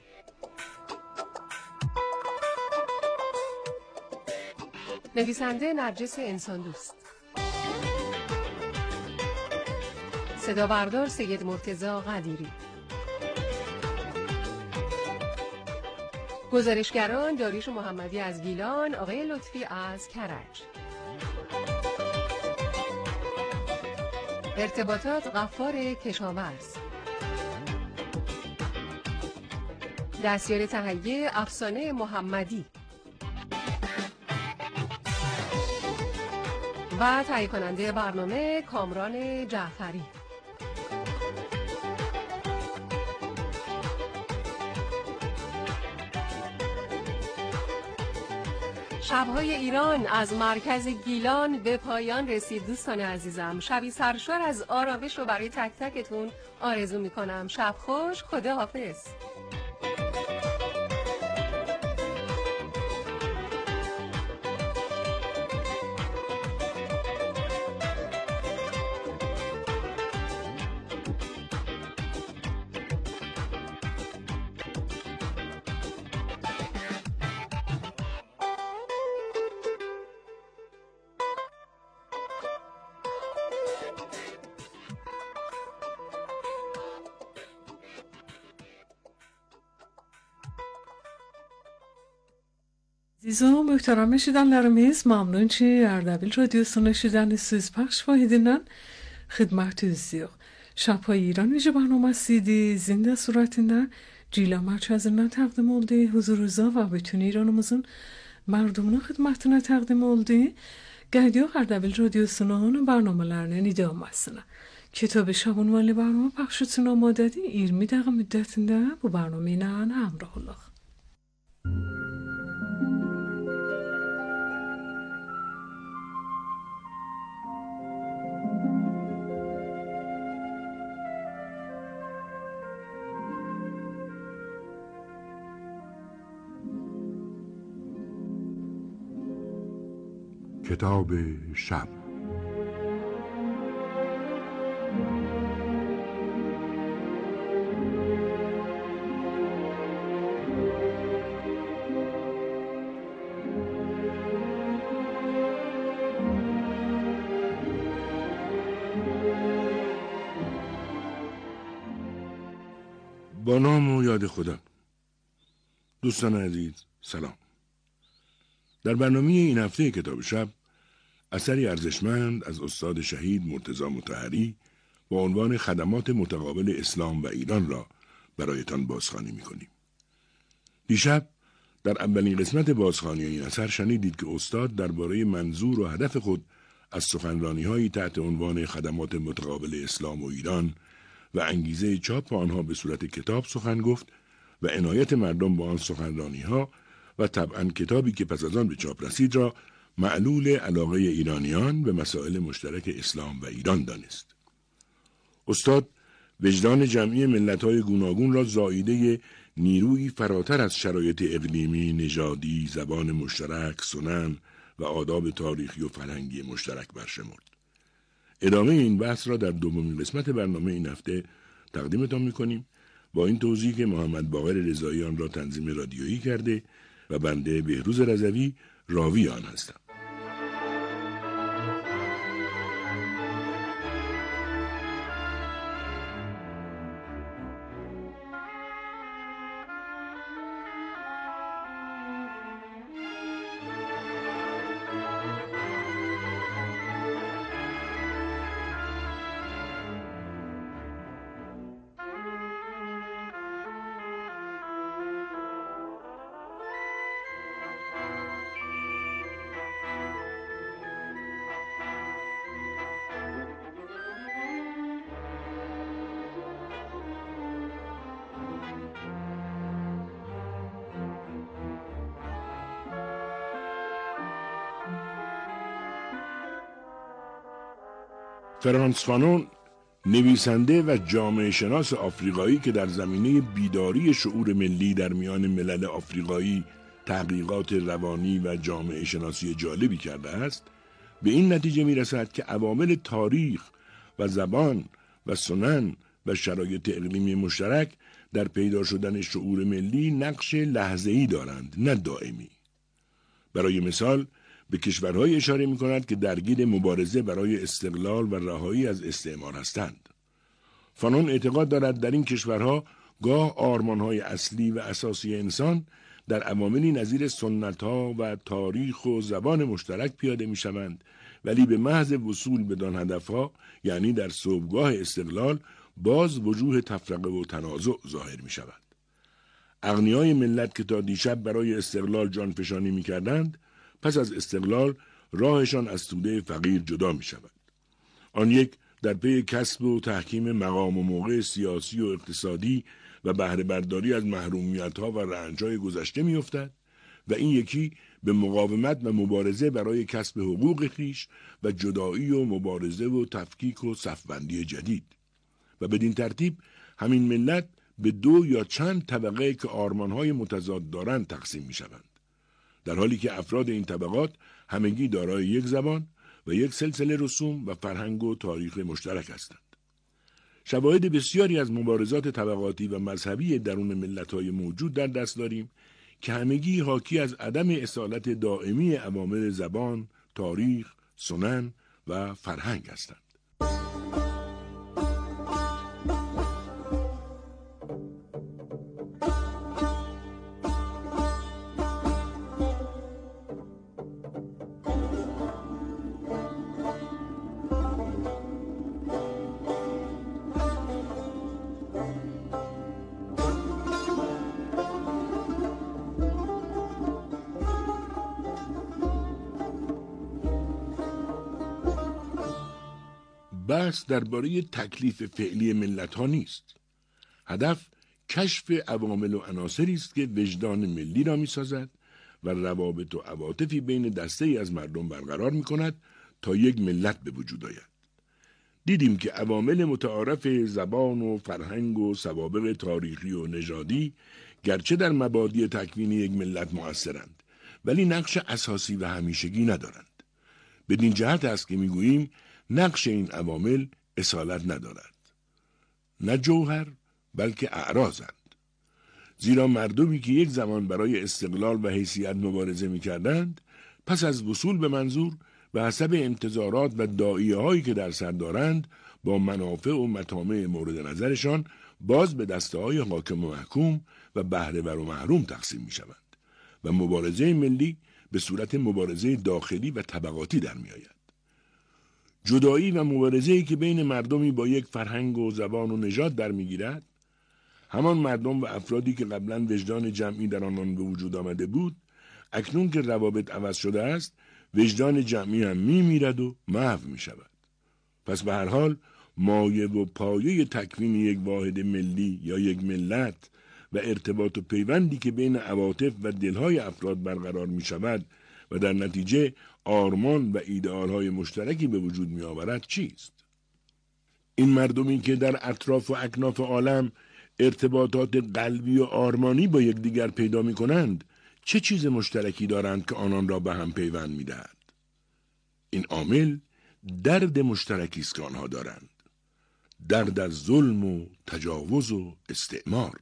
نویسنده نرجس انسان دوست، صدا بردار سید مرتضی قدیری، گزارشگران داریوش محمدی از گیلان، آقای لطفی از کرج، ارتباطات غفار کشاورز، دستیار تهیه افسانه محمدی و تهیه کننده برنامه کامران جعفری. شب‌های ایران از مرکز گیلان به پایان رسید. دوستان عزیزم، شبی سرشار از آرامش رو برای تک تکتون آرزو می‌کنم. شب خوش، خدا حافظ. عزیزان محترم eşidenlerimiz, mamnun ki Erdebil Radyosu'nun eşidenli söz paylaş vahidinden xidmətinizdəyik. Şabhay İran vici برنامه‌سیدی زنده صورتinde Cila Merkezi'nden təqdim oldu. Huzurunuza ve bütün İranımızın mardumuna xidmətinə təqdim oldu. Gədiyor Erdebil Radyosu'nun برنامه‌lərinin idaməsine. Kitab-ı şabunvali برنامه پخش üçün amadədir. iyirmi dəqiqə müddətində bu برنامه ilə همراه olaq. کتاب شب. با نام و یاد خدا. دوستان عزیز سلام. در برنامه این هفته کتاب شب اثری ارزشمند از استاد شهید مرتضی مطهری با عنوان خدمات متقابل اسلام و ایران را برایتان بازخوانی می‌کنیم. دیشب در اولین قسمت بازخوانی این اثر شنیدید که استاد درباره منظور و هدف خود از سخنرانی‌هایی تحت عنوان خدمات متقابل اسلام و ایران و انگیزه چاپ آنها به صورت کتاب سخن گفت و عنایت مردم با آن سخنرانی‌ها و طبعاً کتابی که پس از آن به چاپ رسید را معلول علاقه ایرانیان به مسائل مشترک اسلام و ایران دانست. استاد وجدان جمعی ملت‌های گوناگون را زائیده نیرویی فراتر از شرایط اقلیمی، نژادی، زبان مشترک، سنن و آداب تاریخی و فرهنگی مشترک برشمرد. ادامه این بحث را در دومین قسمت برنامه این هفته تقدیمتان می‌کنیم با این توضیح که محمد باقر رضایی آن را تنظیم رادیویی کرده و بنده بهروز رضوی راوی آن هستم. فرانس فانون، نویسنده و جامعه شناس آفریقایی که در زمینه بیداری شعور ملی در میان ملل آفریقایی تحقیقات روانی و جامعه شناسی جالبی کرده است، به این نتیجه می رسد که عوامل تاریخ و زبان و سنن و شرایط اقلیمی مشترک در پیدا شدن شعور ملی نقش لحظه‌ای دارند، نه دائمی. برای مثال به کشورهای اشاره می کند که درگیر مبارزه برای استقلال و رهایی از استعمار هستند. فانون اعتقاد دارد در این کشورها گاه آرمانهای اصلی و اساسی انسان در عواملی نظیر سنت‌ها و تاریخ و زبان مشترک پیاده می شوند، ولی به محض وصول بدان هدفها، یعنی در صوبگاه استقلال، باز وجوه تفرقه و تنازع ظاهر می شود. اغنیای ملت که تا دیشب برای استقلال جانفشانی می کردند، پس از استقلال راهشان از توده فقیر جدا می شود. آن یک در پی کسب و تحکیم مقام و موقع سیاسی و اقتصادی و بهره برداری از محرومیت‌ها و رنج‌های گذشته می افتد و این یکی به مقاومت و مبارزه برای کسب حقوق خیش و جدایی و مبارزه و تفکیک و صفبندی جدید. و بدین ترتیب همین ملت به دو یا چند طبقه که آرمانهای متضاد دارند تقسیم می شوند. در حالی که افراد این طبقات همگی دارای یک زبان و یک سلسله رسوم و فرهنگ و تاریخ مشترک هستند. شواهد بسیاری از مبارزات طبقاتی و مذهبی درون ملت‌های موجود در دست داریم که همگی حاکی از عدم اصالت دائمی عوامل زبان، تاریخ، سنن و فرهنگ هستند. بحث درباره تکلیف فعلی ملت‌ها نیست. هدف کشف عوامل و عناصری است که وجدان ملی را می‌سازد و روابط و عواطفی بین دسته‌ای از مردم برقرار می‌کند تا یک ملت به وجود آید. دیدیم که عوامل متعارف زبان و فرهنگ و سوابق تاریخی و نژادی گرچه در مبادی تکوین یک ملت مؤثرند، ولی نقش اساسی و همیشگی ندارند. بدین جهت است که می‌گوییم نقش این عوامل اصالت ندارد. نه جوهر بلکه اعراضند. زیرا مردمی که یک زمان برای استقلال و حیثیت مبارزه می کردند، پس از وصول به منظور به حسب انتظارات و داعیه هایی که در سر دارند با منافع و مطامع مورد نظرشان باز به دسته های حاکم و محکوم و بهره ور و محروم تقسیم می شوند و مبارزه ملی به صورت مبارزه داخلی و طبقاتی در می آید. جدایی و مبارزه‌ای که بین مردمی با یک فرهنگ و زبان و نژاد در می‌گیرد، همان مردم و افرادی که قبلاً وجدان جمعی در آنان به وجود آمده بود، اکنون که روابط عوض شده است، وجدان جمعی هم می‌میرد و محو می‌شود. پس به هر حال مایه و پایه تکوین یک واحد ملی یا یک ملت و ارتباط و پیوندی که بین عواطف و دلهای افراد برقرار می‌شود و در نتیجه آرمان و ایدئال‌های مشترکی به وجود می‌آورد چیست؟ این مردمی که در اطراف و اکناف عالم ارتباطات قلبی و آرمانی با یکدیگر پیدا می‌کنند، چه چیز مشترکی دارند که آنان را به هم پیوند می‌دهد؟ این عامل درد مشترکی است که آنها دارند. درد از ظلم و تجاوز و استعمار.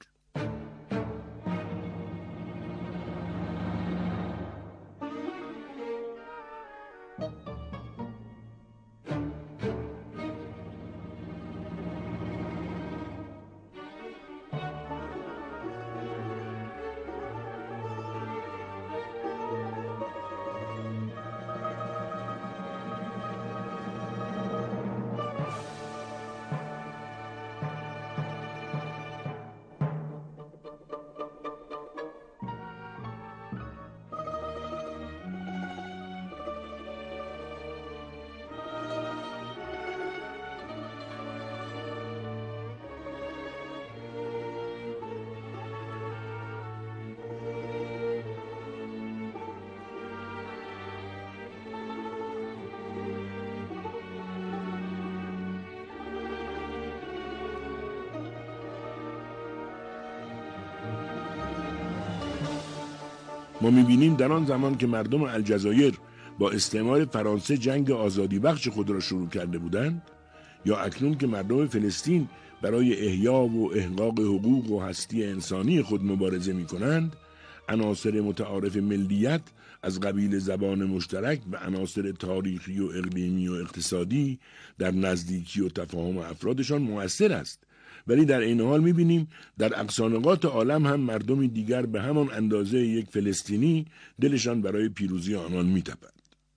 ما می‌بینیم در آن زمان که مردم الجزایر با استعمار فرانسه جنگ آزادی بخش خود را شروع کرده بودند، یا اکنون که مردم فلسطین برای احیا و احقاق حقوق و هستی انسانی خود مبارزه می‌کنند، عناصر متعارف ملیت از قبیل زبان مشترک و عناصر تاریخی و اقلیمی و اقتصادی در نزدیکی و تفاهم افرادشان مؤثر است. ولی در این حال می‌بینیم در اقصانقاط عالم هم مردمی دیگر به همان اندازه یک فلسطینی دلشان برای پیروزی آنان می‌تپد.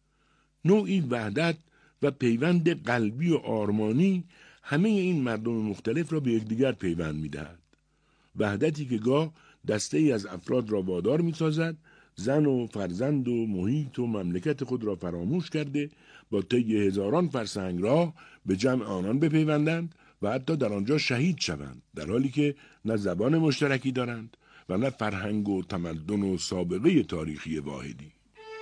نوعی وحدت و پیوند قلبی و آرمانی همه این مردم مختلف را به یکدیگر پیوند می‌دهد. وحدتی که گاه دسته‌ای از افراد را وادار می‌سازد زن و فرزند و محیط و مملکت خود را فراموش کرده با طی هزاران فرسنگ راه به جمع آنان بپیوندند و حتی در آنجا شهید شوند، در حالی که نه زبان مشترکی دارند و نه فرهنگ و تمدن و سابقه تاریخی واحدی.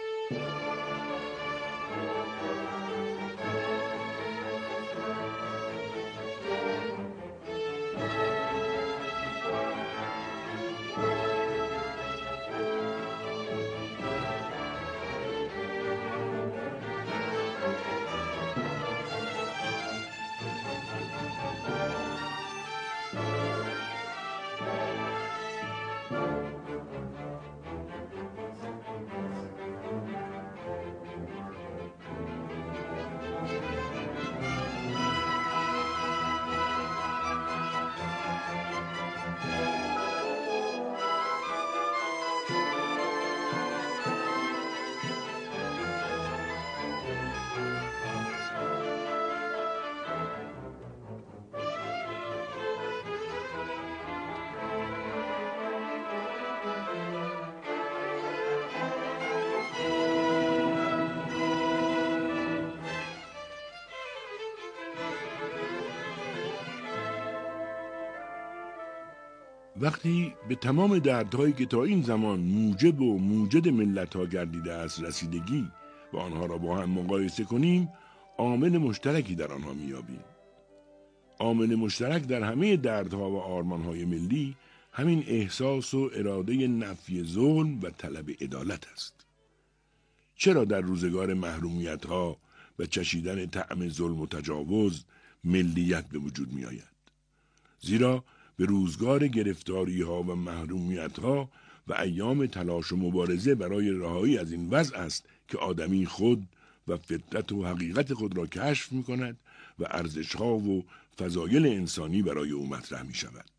وقتی به تمام دردهایی که تا این زمان موجب و موجد ملت‌ها گردیده است رسیدگی و آنها را با هم مقایسه کنیم، عامل مشترکی در آنها می‌یابیم. عامل مشترک در همه دردها و آرمان‌های ملی همین احساس و اراده نفی ظلم و طلب عدالت است. چرا در روزگار محرومیت‌ها و چشیدن طعم ظلم و تجاوز ملیت به وجود می‌آید؟ زیرا به روزگار گرفتاری ها و محرومیت ها و ایام تلاش و مبارزه برای رهایی از این وضع است که آدمی خود و فطرت و حقیقت خود را کشف می کند و ارزش ها و فضایل انسانی برای او مطرح می شود.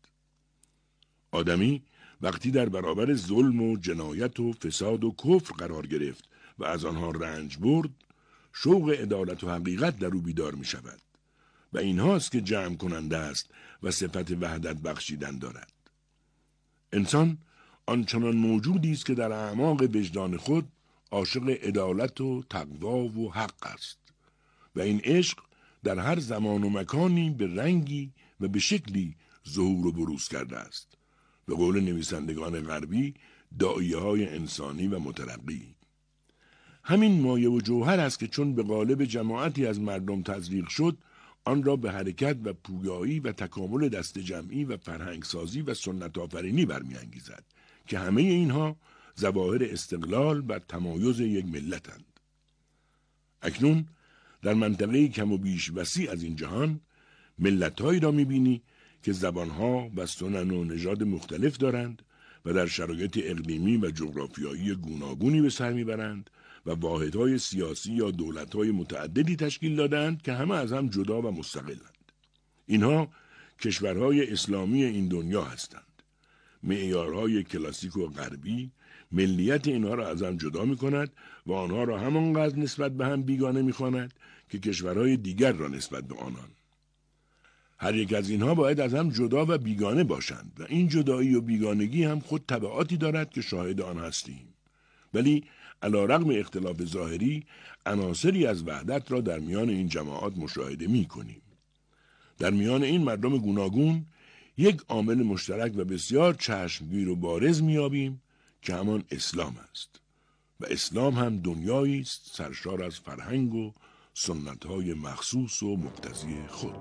آدمی وقتی در برابر ظلم و جنایت و فساد و کفر قرار گرفت و از آنها رنج برد، شوق عدالت و حقیقت در او بیدار می شود. و این هاست که جمع کننده است و صفت وحدت بخشیدن دارد. انسان آنچنان موجودی است که در اعماق وجدان خود عاشق عدالت و تقوا و حق است و این عشق در هر زمان و مکانی به رنگی و به شکلی ظهور و بروز کرده است. به قول نویسندگان غربی، داعیه های انسانی و مترقی. همین مایه و جوهر است که چون به قالب جماعتی از مردم تزریق شد، آن را به حرکت و پویایی و تکامل دست جمعی و فرهنگسازی و سنت آفرینی برمی‌انگیزد که همه اینها ظواهر استقلال و تمایز یک ملتند. اکنون در منطقه کم و بیش وسیع از این جهان ملت‌هایی را می‌بینی که زبان‌ها و سنن و نژاد مختلف دارند و در شرایط اقلیمی و جغرافیایی گوناگونی به سر می‌برند و واحدهای سیاسی یا دولت‌های متعددی تشکیل دادند که همه از هم جدا و مستقلند. اینها کشورهای اسلامی این دنیا هستند. معیارهای کلاسیک و غربی ملیت اینها را از هم جدا می‌کند و آنها را همانقدر نسبت به هم بیگانه می‌خواند که کشورهای دیگر را نسبت به آنان. هر یک از اینها باید از هم جدا و بیگانه باشند و این جدایی و بیگانگی هم خود تبعاتی دارد که شاهد آن هستیم. ولی علی‌رغم اختلاف ظاهری، عناصری از وحدت را در میان این جماعات مشاهده می‌کنیم. در میان این مردم گوناگون یک عامل مشترک و بسیار چشمگیر و بارز می‌یابیم که همان اسلام است و اسلام هم دنیایی است سرشار از فرهنگ و سنت‌های مخصوص و مقتضی خود.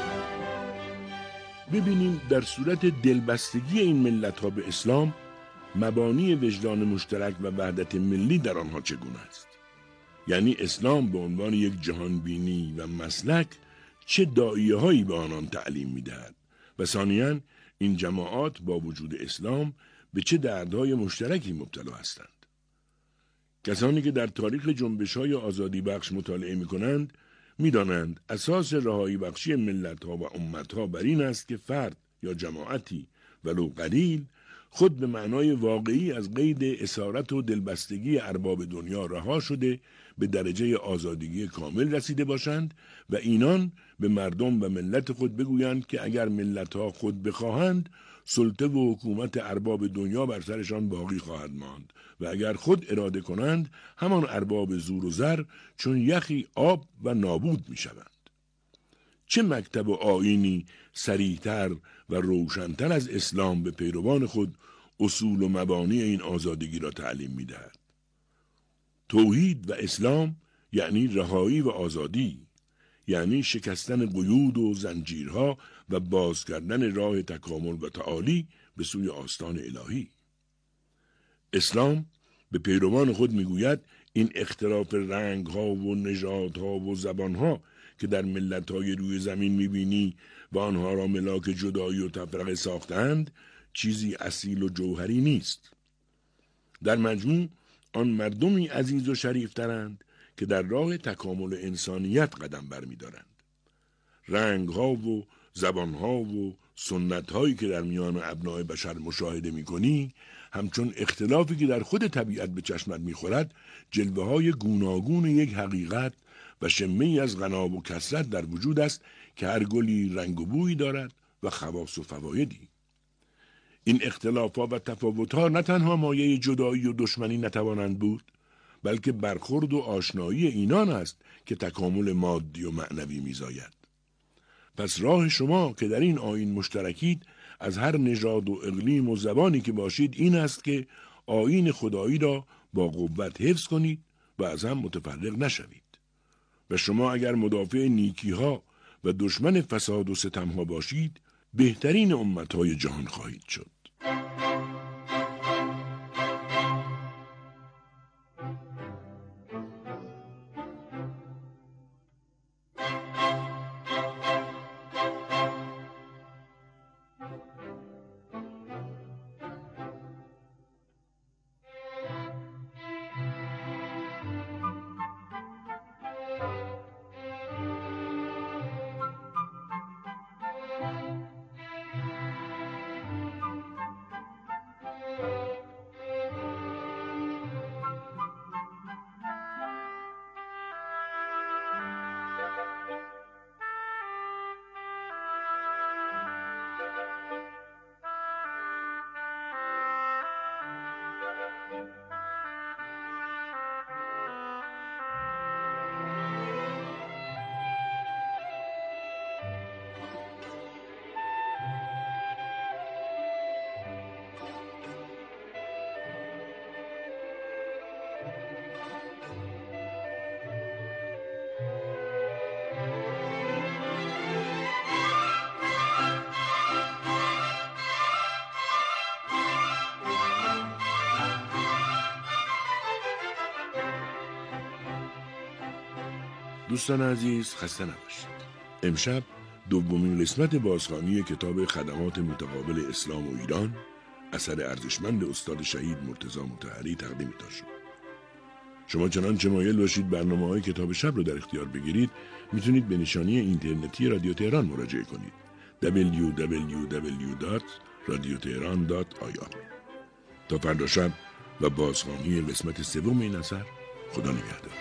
ببینیم در صورت دلبستگی این ملت‌ها به اسلام مبانی وجدان مشترک و وحدت ملی در آنها چگونه است. یعنی اسلام به عنوان یک جهانبینی و مسلک چه داعیه هایی به آنان تعلیم می دهد و ثانیاً این جماعات با وجود اسلام به چه دردهای مشترکی مبتلا هستند. کسانی که در تاریخ جنبش‌های آزادی بخش مطالعه می‌کنند می‌دانند اساس رهایی بخشی ملت‌ها و امت‌ها بر این است که فرد یا جماعتی ولو قلیل خود به معنای واقعی از قید اسارت و دلبستگی ارباب دنیا رها شده به درجه آزادگی کامل رسیده باشند و اینان به مردم و ملت خود بگویند که اگر ملت‌ها خود بخواهند سلطه و حکومت ارباب دنیا بر سرشان باقی خواهد ماند و اگر خود اراده کنند همان ارباب زور و زر چون یخی آب و نابود می شوند. چه مکتب و آیینی صریح‌تر و روشن‌تر از اسلام به پیروان خود اصول و مبانی این آزادگی را تعلیم می دهد. توحید و اسلام یعنی رهایی و آزادی، یعنی شکستن قیود و زنجیرها و باز کردن راه تکامل و تعالی به سوی آستان الهی. اسلام به پیروان خود میگوید این اختلاف رنگ‌ها و نژادها و زبان‌ها که در ملت‌های روی زمین می‌بینی و آنها را ملاک جدایی و تفرقه ساختند چیزی اصیل و جوهری نیست. در مجموع آن مردمی عزیز و شریفترند که در راه تکامل انسانیت قدم برمی‌دارند. رنگ‌ها و زبان‌ها و سنت‌هایی که در میان ابناء بشر مشاهده می‌کنی همچون اختلافی که در خود طبیعت به چشمت می‌خورد جلوه‌های گوناگون یک حقیقت و شمه‌ای از غنا و کثرت در وجود است که هر گلی رنگ و بویی دارد و خواص و فوایدی. این اختلافات و تفاوت‌ها نه تنها مایه جدایی و دشمنی نتوانند بود، بلکه برخورد و آشنایی اینان است که تکامل مادی و معنوی می‌زاید. پس راه شما که در این آیین مشترکید از هر نژاد و اقلیم و زبانی که باشید این است که آیین خدایی را با قوت حفظ کنید و از هم متفرق نشوید. و شما اگر مدافع نیکی‌ها و دشمن فساد و ستم‌ها باشید بهترین امت‌های جهان خواهید شد. دوستان عزیز خسته نباشید. امشب دومین قسمت بازخوانی کتاب خدمات متقابل اسلام و ایران اثر ارزشمند استاد شهید مرتضی مطهری تقدیمتان شد. شما چنانچه مایل باشید برنامه‌های کتاب شب رو در اختیار بگیرید میتونید به نشانی اینترنتی رادیو تهران مراجعه کنید دبلیو دبلیو دبلیو دات رادیو تهران دات آی آر. تا فردا شب و بازخوانی قسمت سوم این اثر، خدا نگهدار.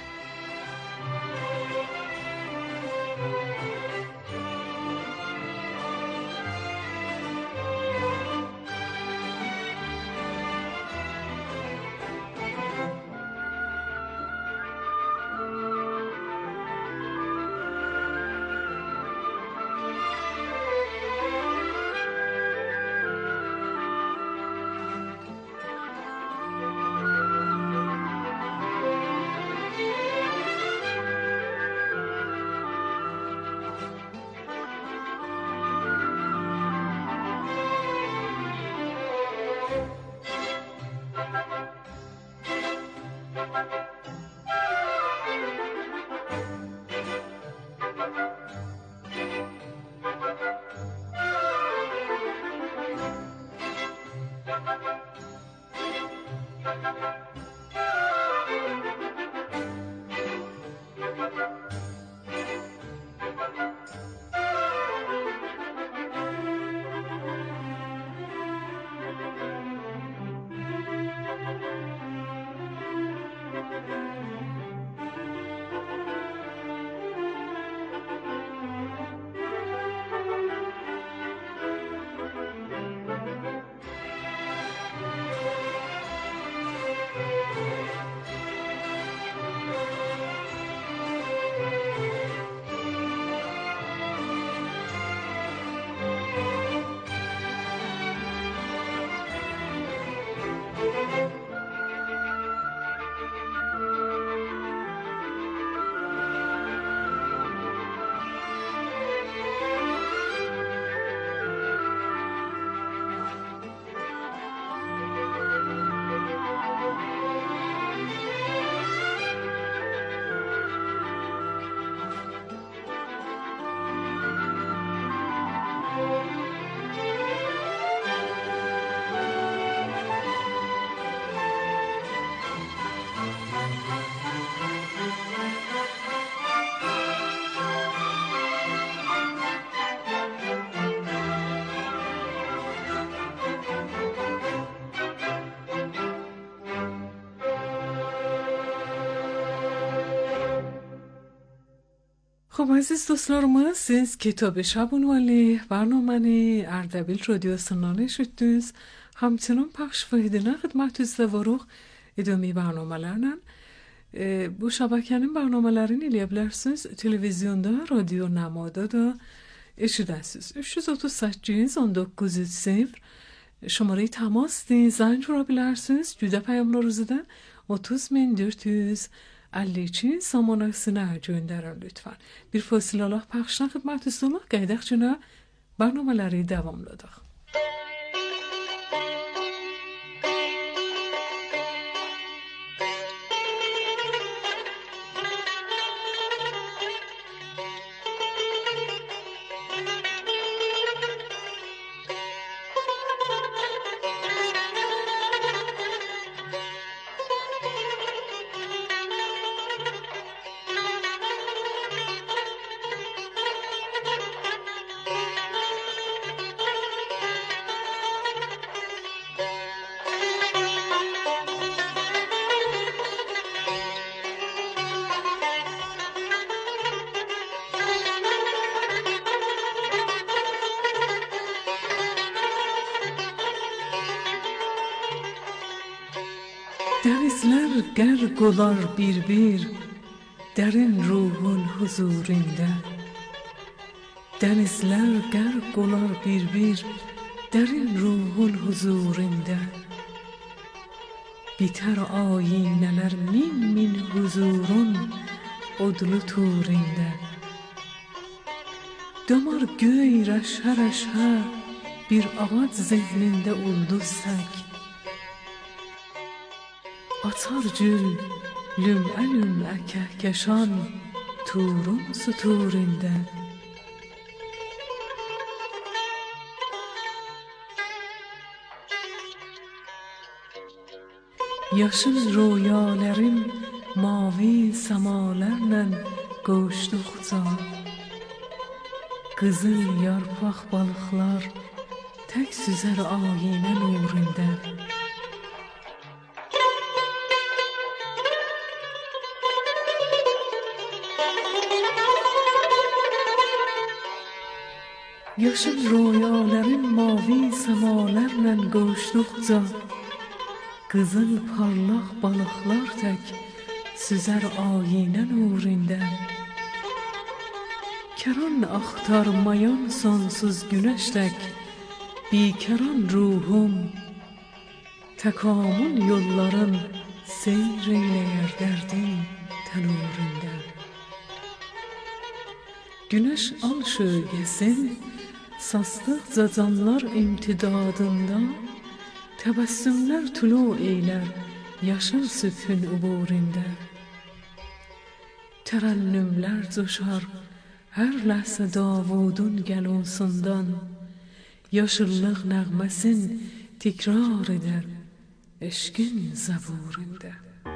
خب aziz dostlarımız, siz Kitab-ı Şabanvali برنامه Ardabil Radyosu'ndan eşittiniz. Hamçinin paylaş edilen hizmetinizde varıq idami برنامه‌larla. E, bu şabakenin برنامه‌larını izleyebilirsiniz. Televizyonda, radyo namada da eşidəsiniz. üç yüz otuz səkkiz on doqquz sıfır şumara təmas deyin, zəng vura bilərsiniz. Güdə peyamlarınızdan otuz min dörd yüz əlli iki samanasına göndərin lütfen. Bir fasilalar pəxşdən xidmətinizdə qeydək günə برنامه‌ləri davamladıq. Denizler gərq olar bir-bir dərin ruhun huzurində. Denizler gərq olar bir-bir dərin ruhun huzurində. Biter ayinələr min min huzurun odlu turində. Damar göy rəşhə rəşhə bir ağac zehnində ulduz tək. Atar gül lüm'ə lüm'ə kəhkəşan turun suturində. Yaşıl rüyalarım mavi semalarla qoşduqca, qızıl yarpaq balıqlar tək süzər ayinə nurunda. Yaşıl rüyaların mavi semalarla qoşduqca, qızıl parlaq balıqlar tək süzər ayinə nurində. Kəran axtarmayan sonsuz günəş tək bikəran ruhum, təkamül yolların seyr eyləyər dərdin tənurində. Günəş al şöygəsin sastıqca canlar imtidadında, təbəssümlər tulu eylər yaşıl sübhün uburində. Tərənnümlər coşar hər ləhsə Davudun gəlusundan, yaşıllıq nəğməsin tikrar edər eşqin zəburində.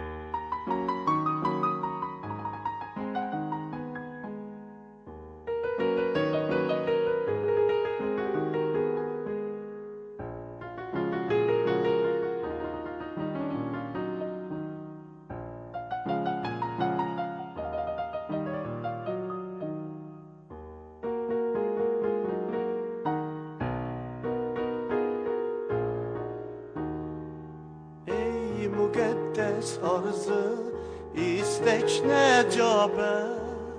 Müqəddəs arzu, istək nəcabət.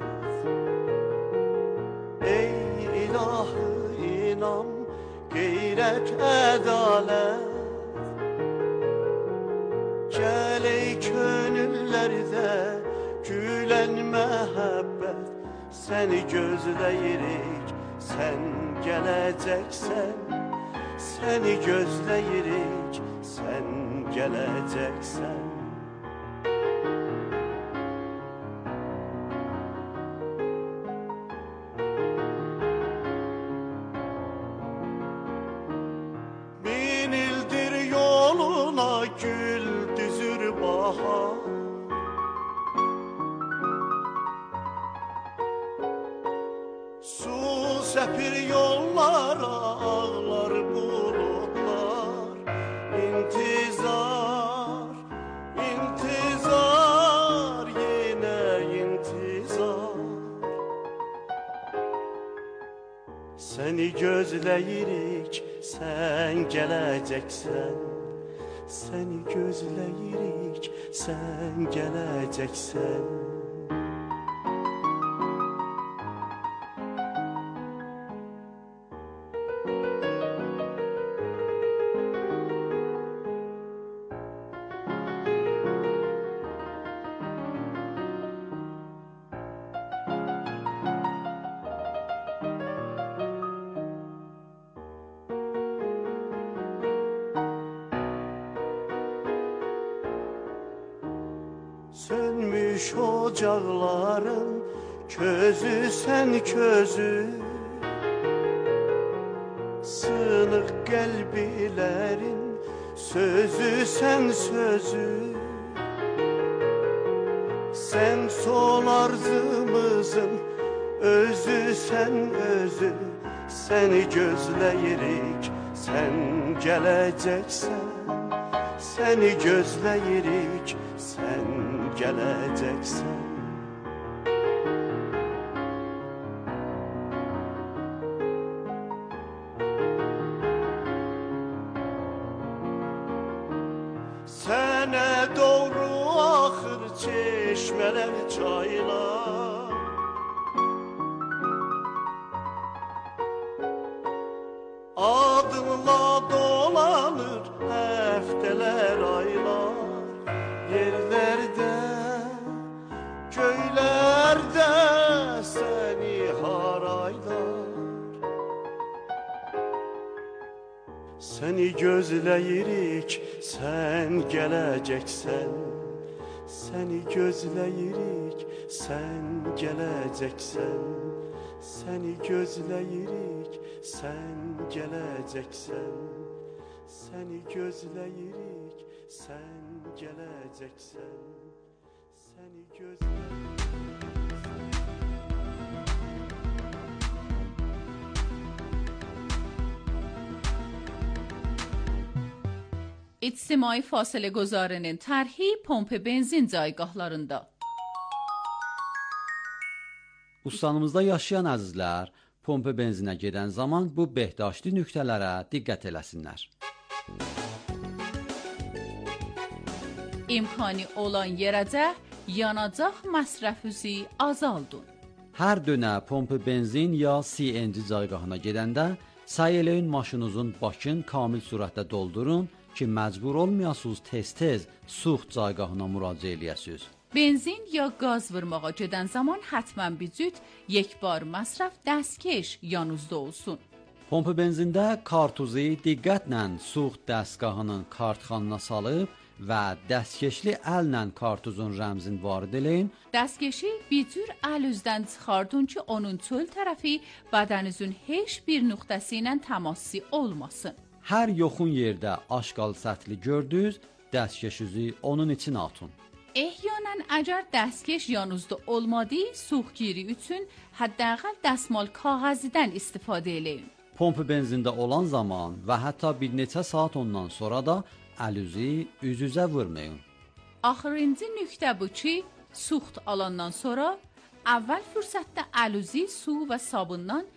Ey ilahı inam, qeyrət ədalət. Gəl ey könüllərdə gülən məhəbbət. Səni gözləyirik, sən gələcəksən. Səni gözləyirik, sən gələcəksən. Min ildir yoluna gül düzür bahar. Su səpir yollara, ağlar bulutlar. İntizar, intizar, yine intizar. Seni gözləyirik, sən gələcəksən. Seni gözləyirik, sən gələcəksən. Sönmüş ocaqların közü sən közü, sınıq qəlbilərin sözü sən sözü. Sən son arzımızın özü sən özü, səni gözləyirik, sən gələcəksən. Səni gözləyirik, sən gələcəksən. Sənə doğru axır çeşmələr, çaylar. Adınla dolanır həftələr, aylar. Yerlərdə, göylərdə səni haraylar. Səni gözləyirik, sən gələcəksən. Səni gözləyirik, sən gələcəksən. Səni gözləyirik, sən gələcəksən. Səni gözləyirik, sən gələcəksən. Səni gözləyirik. İctimai fasilə guzarının tərhi pomp benzin caygahlarında. Ustanımızda yaşayan əzizlər pompa benzinə gedən zaman bu behdaşlı nöqtələrə diqqət eləsinlər. İmkanı olan yerəcə yanacaq məsrəfüzü azaldın. Hər dönə pompa benzin ya C N G caygahına gedəndə səy eləyin maşınınızın bakın kamil sürətdə doldurun ki, məcbur olmayasınız tez-tez suxt caygahına müraciət eləyəsiniz. Benzin ya qaz vurmağa gedən zaman həttəmən bir cüt yekbar məsrəf dəstkeş yanınızda olsun. Pompa benzində kartuzu diqqətlə suxt dəstgahının kartxanına salıb və dəstkeşli əllə kartuzun rəmzini varid eləyin. Dəstkeşi bir cür əl üzdən çıxardın ki, onun çöl tərəfi bədəninizin heç bir nöqtəsi ilə təması olmasın. Hər yoxun yerdə aşqal səthli gördünüz, dəstkeşinizi onun içinə atın. Ehyonən əgər dəstkeş yanınızda olmadı, suxgiri üçün həddəqəl dəsmal kağəzidən istifadə eləyin. Pompa benzində olan zaman və hətta bir neçə saat ondan sonra da əl-üzü üz-üzə vurmayın. Axırıncı nöqtə bu ki, suxt alandan sonra əvvəl fürsətdə əl-üzü su və sabundan